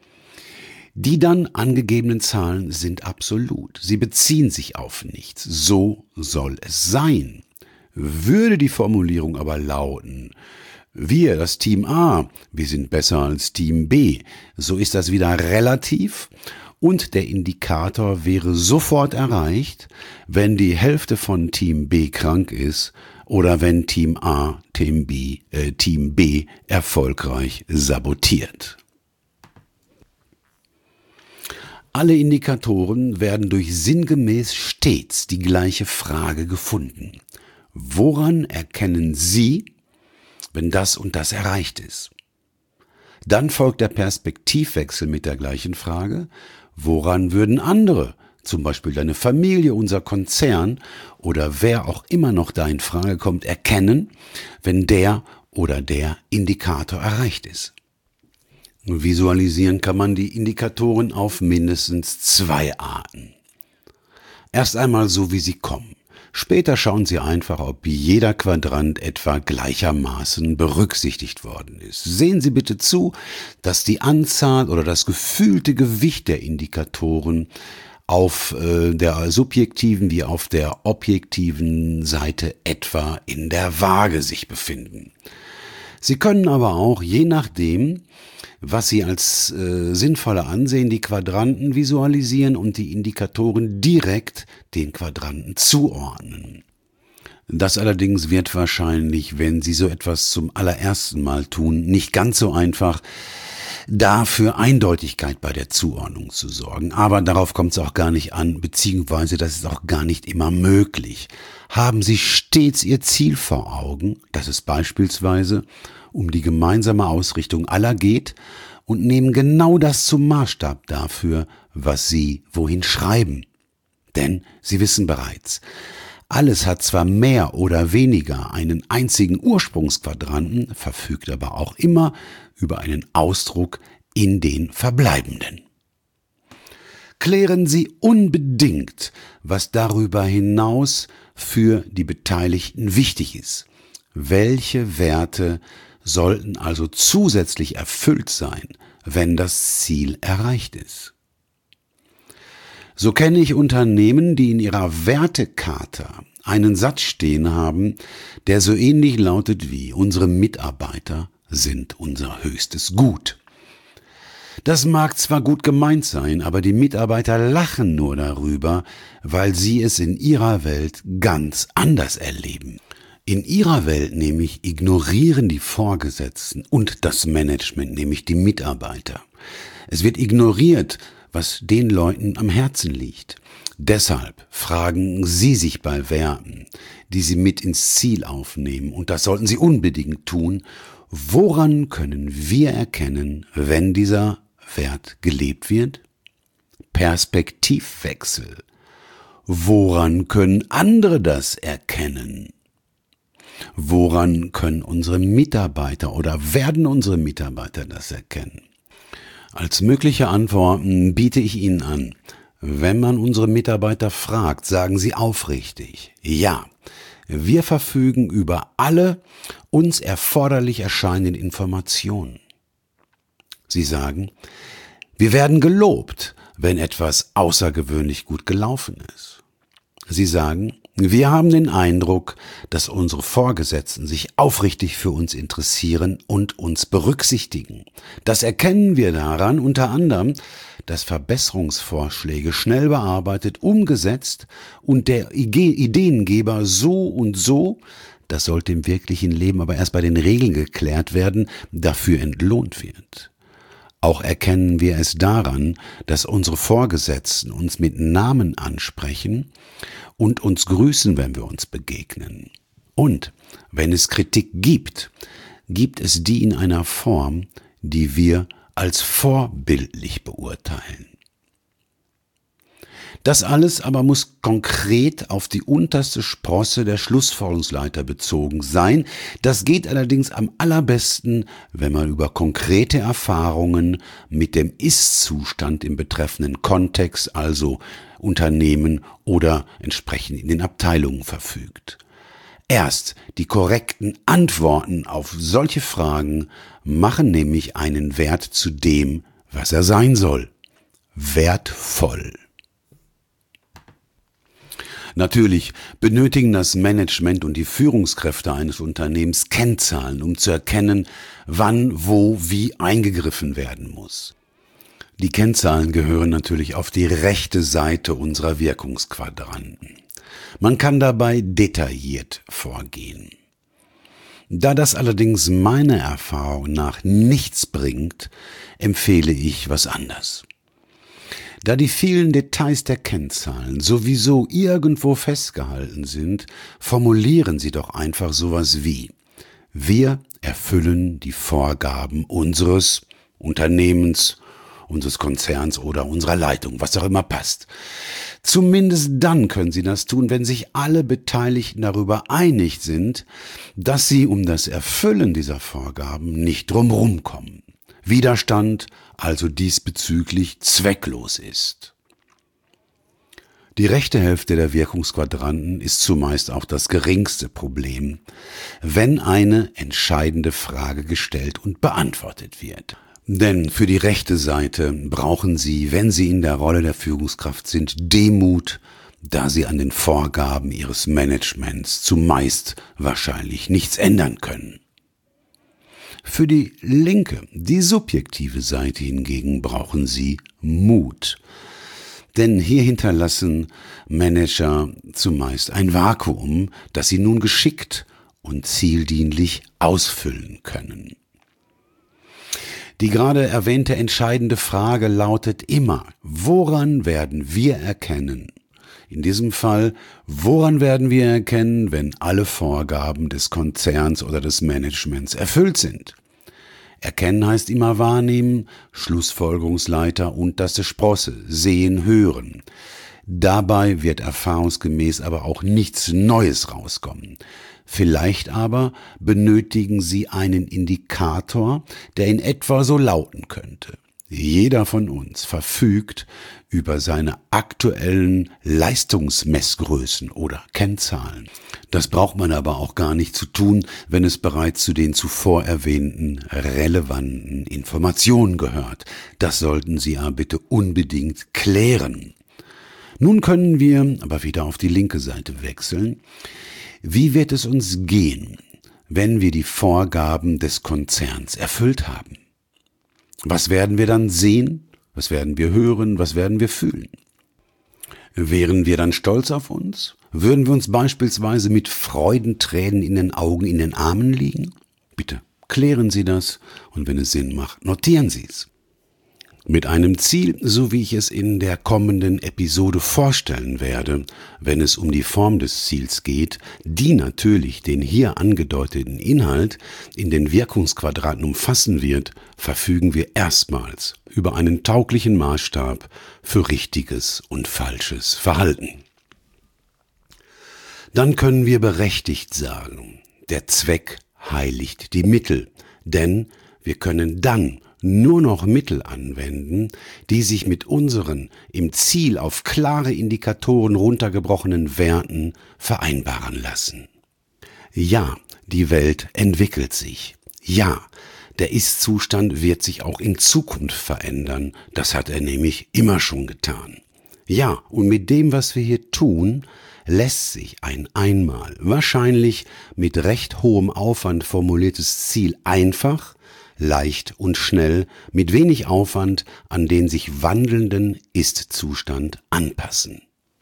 Die dann angegebenen Zahlen sind absolut. Sie beziehen sich auf nichts. So soll es sein. Würde die Formulierung aber lauten, wir, das Team A, wir sind besser als Team B, so ist das wieder relativ und der Indikator wäre sofort erreicht, wenn die Hälfte von Team B krank ist oder wenn Team A Team B, äh, Team B erfolgreich sabotiert. Alle Indikatoren werden durch sinngemäß stets die gleiche Frage gefunden. Woran erkennen Sie, wenn das und das erreicht ist? Dann folgt der Perspektivwechsel mit der gleichen Frage. Woran würden andere, zum Beispiel deine Familie, unser Konzern oder wer auch immer noch da in Frage kommt, erkennen, wenn der oder der Indikator erreicht ist? Visualisieren kann man die Indikatoren auf mindestens zwei Arten. Erst einmal so, wie sie kommen. Später schauen Sie einfach, ob jeder Quadrant etwa gleichermaßen berücksichtigt worden ist. Sehen Sie bitte zu, dass die Anzahl oder das gefühlte Gewicht der Indikatoren auf äh, der subjektiven wie auf der objektiven Seite etwa in der Waage sich befinden. Sie können aber auch, je nachdem, was Sie als äh, sinnvoller ansehen, die Quadranten visualisieren und die Indikatoren direkt den Quadranten zuordnen. Das allerdings wird wahrscheinlich, wenn Sie so etwas zum allerersten Mal tun, nicht ganz so einfach, da für Eindeutigkeit bei der Zuordnung zu sorgen. Aber darauf kommt es auch gar nicht an, beziehungsweise das ist auch gar nicht immer möglich. Haben Sie stets Ihr Ziel vor Augen, dass es beispielsweise um die gemeinsame Ausrichtung aller geht und nehmen genau das zum Maßstab dafür, was Sie wohin schreiben. Denn Sie wissen bereits, alles hat zwar mehr oder weniger einen einzigen Ursprungsquadranten, verfügt aber auch immer über einen Ausdruck in den verbleibenden. Klären Sie unbedingt, was darüber hinaus für die Beteiligten wichtig ist. Welche Werte sollten also zusätzlich erfüllt sein, wenn das Ziel erreicht ist? So kenne ich Unternehmen, die in ihrer Wertecharta einen Satz stehen haben, der so ähnlich lautet wie: Unsere Mitarbeiter sind unser höchstes Gut. Das mag zwar gut gemeint sein, aber die Mitarbeiter lachen nur darüber, weil sie es in ihrer Welt ganz anders erleben. In ihrer Welt nämlich ignorieren die Vorgesetzten und das Management nämlich die Mitarbeiter. Es wird ignoriert, was den Leuten am Herzen liegt. Deshalb fragen Sie sich bei Werten, die Sie mit ins Ziel aufnehmen, und das sollten Sie unbedingt tun: Woran können wir erkennen, wenn dieser Wert gelebt wird? Perspektivwechsel. Woran können andere das erkennen? Woran können unsere Mitarbeiter oder werden unsere Mitarbeiter das erkennen? Als mögliche Antworten biete ich Ihnen an: Wenn man unsere Mitarbeiter fragt, sagen sie aufrichtig: Ja, wir verfügen über alle uns erforderlich erscheinenden Informationen. Sie sagen: Wir werden gelobt, wenn etwas außergewöhnlich gut gelaufen ist. Sie sagen: Wir haben den Eindruck, dass unsere Vorgesetzten sich aufrichtig für uns interessieren und uns berücksichtigen. Das erkennen wir daran unter anderem, dass Verbesserungsvorschläge schnell bearbeitet, umgesetzt und der Ideengeber so und so, das sollte im wirklichen Leben aber erst bei den Regeln geklärt werden, dafür entlohnt wird. Auch erkennen wir es daran, dass unsere Vorgesetzten uns mit Namen ansprechen und uns grüßen, wenn wir uns begegnen. Und wenn es Kritik gibt, gibt es die in einer Form, die wir als vorbildlich beurteilen. Das alles aber muss konkret auf die unterste Sprosse der Schlussfolgerungsleiter bezogen sein. Das geht allerdings am allerbesten, wenn man über konkrete Erfahrungen mit dem Ist-Zustand im betreffenden Kontext, also Unternehmen oder entsprechend in den Abteilungen, verfügt. Erst die korrekten Antworten auf solche Fragen machen nämlich einen Wert zu dem, was er sein soll: wertvoll. Natürlich benötigen das Management und die Führungskräfte eines Unternehmens Kennzahlen, um zu erkennen, wann, wo, wie eingegriffen werden muss. Die Kennzahlen gehören natürlich auf die rechte Seite unserer Wirkungsquadranten. Man kann dabei detailliert vorgehen. Da das allerdings meiner Erfahrung nach nichts bringt, empfehle ich was anderes. Da die vielen Details der Kennzahlen sowieso irgendwo festgehalten sind, formulieren Sie doch einfach sowas wie: Wir erfüllen die Vorgaben unseres Unternehmens, unseres Konzerns oder unserer Leitung, was auch immer passt. Zumindest dann können Sie das tun, wenn sich alle Beteiligten darüber einig sind, dass sie um das Erfüllen dieser Vorgaben nicht drumherum kommen. Widerstand also diesbezüglich zwecklos ist. Die rechte Hälfte der Wirkungsquadranten ist zumeist auch das geringste Problem, wenn eine entscheidende Frage gestellt und beantwortet wird. Denn für die rechte Seite brauchen Sie, wenn Sie in der Rolle der Führungskraft sind, Demut, da Sie an den Vorgaben Ihres Managements zumeist wahrscheinlich nichts ändern können. Für die linke, die subjektive Seite hingegen brauchen Sie Mut. Denn hier hinterlassen Manager zumeist ein Vakuum, das sie nun geschickt und zieldienlich ausfüllen können. Die gerade erwähnte entscheidende Frage lautet immer: Woran werden wir erkennen? In diesem Fall: Woran werden wir erkennen, wenn alle Vorgaben des Konzerns oder des Managements erfüllt sind? Erkennen heißt immer wahrnehmen, Schlussfolgerungsleiter unterste Sprosse, sehen, hören. Dabei wird erfahrungsgemäß aber auch nichts Neues rauskommen. Vielleicht aber benötigen Sie einen Indikator, der in etwa so lauten könnte: Jeder von uns verfügt über seine aktuellen Leistungsmessgrößen oder Kennzahlen. Das braucht man aber auch gar nicht zu tun, wenn es bereits zu den zuvor erwähnten relevanten Informationen gehört. Das sollten Sie aber bitte unbedingt klären. Nun können wir aber wieder auf die linke Seite wechseln. Wie wird es uns gehen, wenn wir die Vorgaben des Konzerns erfüllt haben? Was werden wir dann sehen? Was werden wir hören? Was werden wir fühlen? Wären wir dann stolz auf uns? Würden wir uns beispielsweise mit Freudentränen in den Augen in den Armen liegen? Bitte klären Sie das und wenn es Sinn macht, notieren Sie es. Mit einem Ziel, so wie ich es in der kommenden Episode vorstellen werde, wenn es um die Form des Ziels geht, die natürlich den hier angedeuteten Inhalt in den Wirkungsquadranten umfassen wird, verfügen wir erstmals über einen tauglichen Maßstab für richtiges und falsches Verhalten. Dann können wir berechtigt sagen, der Zweck heiligt die Mittel, denn wir können dann nur noch Mittel anwenden, die sich mit unseren im Ziel auf klare Indikatoren runtergebrochenen Werten vereinbaren lassen. Ja, die Welt entwickelt sich. Ja, der Ist-Zustand wird sich auch in Zukunft verändern. Das hat er nämlich immer schon getan. Ja, und mit dem, was wir hier tun, lässt sich ein einmal, wahrscheinlich mit recht hohem Aufwand formuliertes Ziel einfach, leicht und schnell, mit wenig Aufwand an den sich wandelnden Ist-Zustand anpassen.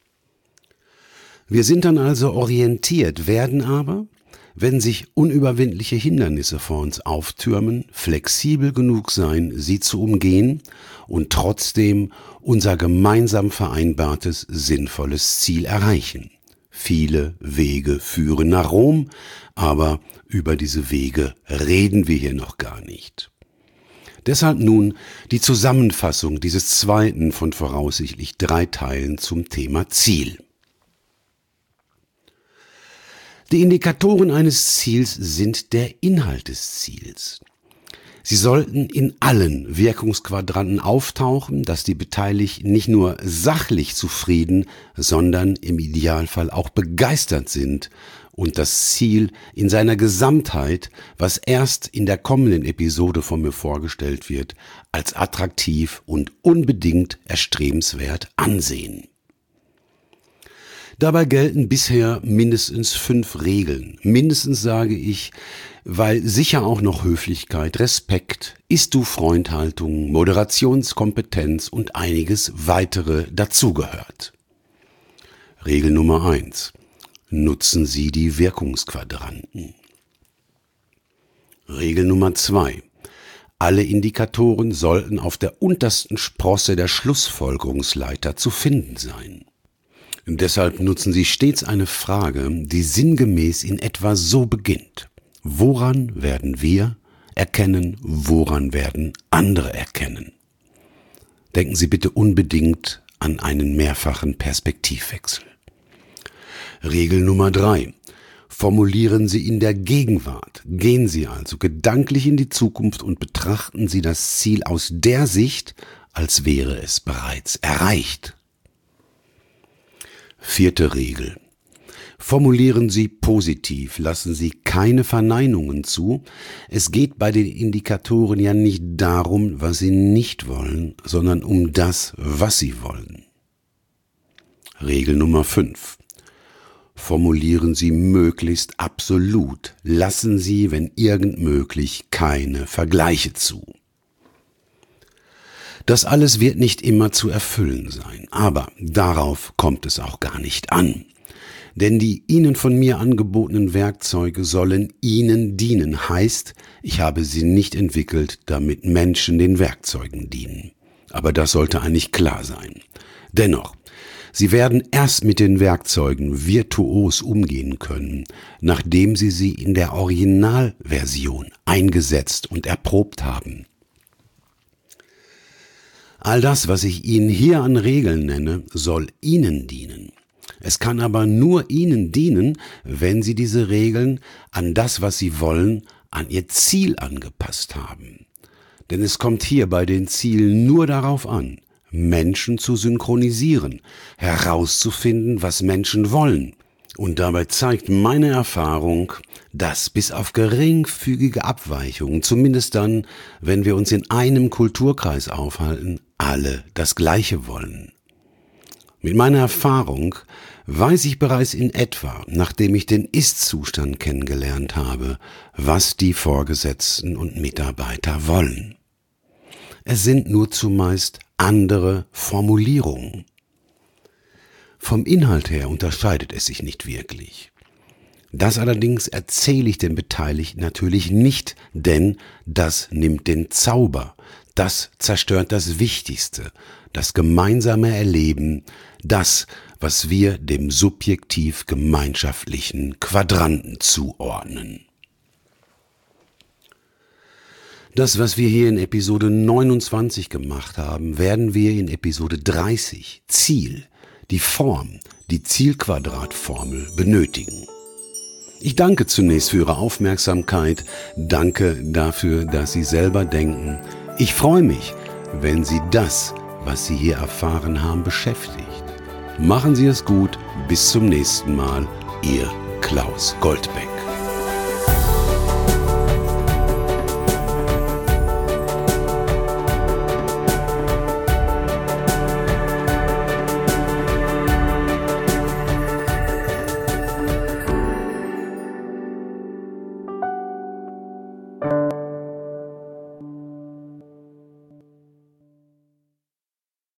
Wir sind dann also orientiert, werden aber, wenn sich unüberwindliche Hindernisse vor uns auftürmen, flexibel genug sein, sie zu umgehen und trotzdem unser gemeinsam vereinbartes, sinnvolles Ziel erreichen. Viele Wege führen nach Rom, aber über diese Wege reden wir hier noch gar nicht. Deshalb nun die Zusammenfassung dieses zweiten von voraussichtlich drei Teilen zum Thema Ziel. Die Indikatoren eines Ziels sind der Inhalt des Ziels. Sie sollten in allen Wirkungsquadranten auftauchen, dass die Beteiligten nicht nur sachlich zufrieden, sondern im Idealfall auch begeistert sind und das Ziel in seiner Gesamtheit, was erst in der kommenden Episode von mir vorgestellt wird, als attraktiv und unbedingt erstrebenswert ansehen. Dabei gelten bisher mindestens fünf Regeln. Mindestens sage ich, weil sicher auch noch Höflichkeit, Respekt, Ist-du-Freund-Haltung, Moderationskompetenz und einiges weitere dazugehört. Regel Nummer eins. Nutzen Sie die Wirkungsquadranten. Regel Nummer zwei. Alle Indikatoren sollten auf der untersten Sprosse der Schlussfolgerungsleiter zu finden sein. Und deshalb nutzen Sie stets eine Frage, die sinngemäß in etwa so beginnt. Woran werden wir erkennen, woran werden andere erkennen? Denken Sie bitte unbedingt an einen mehrfachen Perspektivwechsel. Regel Nummer drei. Formulieren Sie in der Gegenwart. Gehen Sie also gedanklich in die Zukunft und betrachten Sie das Ziel aus der Sicht, als wäre es bereits erreicht. Vierte Regel. Formulieren Sie positiv, lassen Sie keine Verneinungen zu. Es geht bei den Indikatoren ja nicht darum, was Sie nicht wollen, sondern um das, was Sie wollen. Regel Nummer fünf. Formulieren Sie möglichst absolut, lassen Sie, wenn irgend möglich, keine Vergleiche zu. Das alles wird nicht immer zu erfüllen sein, aber darauf kommt es auch gar nicht an. Denn die Ihnen von mir angebotenen Werkzeuge sollen Ihnen dienen, heißt, ich habe sie nicht entwickelt, damit Menschen den Werkzeugen dienen. Aber das sollte eigentlich klar sein. Dennoch, Sie werden erst mit den Werkzeugen virtuos umgehen können, nachdem Sie sie in der Originalversion eingesetzt und erprobt haben. All das, was ich Ihnen hier an Regeln nenne, soll Ihnen dienen. Es kann aber nur Ihnen dienen, wenn Sie diese Regeln an das, was Sie wollen, an Ihr Ziel angepasst haben. Denn es kommt hier bei den Zielen nur darauf an, Menschen zu synchronisieren, herauszufinden, was Menschen wollen. Und dabei zeigt meine Erfahrung, dass bis auf geringfügige Abweichungen, zumindest dann, wenn wir uns in einem Kulturkreis aufhalten, alle das Gleiche wollen. Mit meiner Erfahrung weiß ich bereits in etwa, nachdem ich den Ist-Zustand kennengelernt habe, was die Vorgesetzten und Mitarbeiter wollen. Es sind nur zumeist andere Formulierungen. Vom Inhalt her unterscheidet es sich nicht wirklich. Das allerdings erzähle ich den Beteiligten natürlich nicht, denn das nimmt den Zauber, das zerstört das Wichtigste, das gemeinsame Erleben, das, was wir dem subjektiv gemeinschaftlichen Quadranten zuordnen. Das, was wir hier in Episode neunundzwanzig gemacht haben, werden wir in Episode dreißig, Ziel, die Form, die Zielquadratformel benötigen. Ich danke zunächst für Ihre Aufmerksamkeit, danke dafür, dass Sie selber denken. Ich freue mich, wenn Sie das, was Sie hier erfahren haben, beschäftigt. Machen Sie es gut, bis zum nächsten Mal, Ihr Klaus Goldbeck.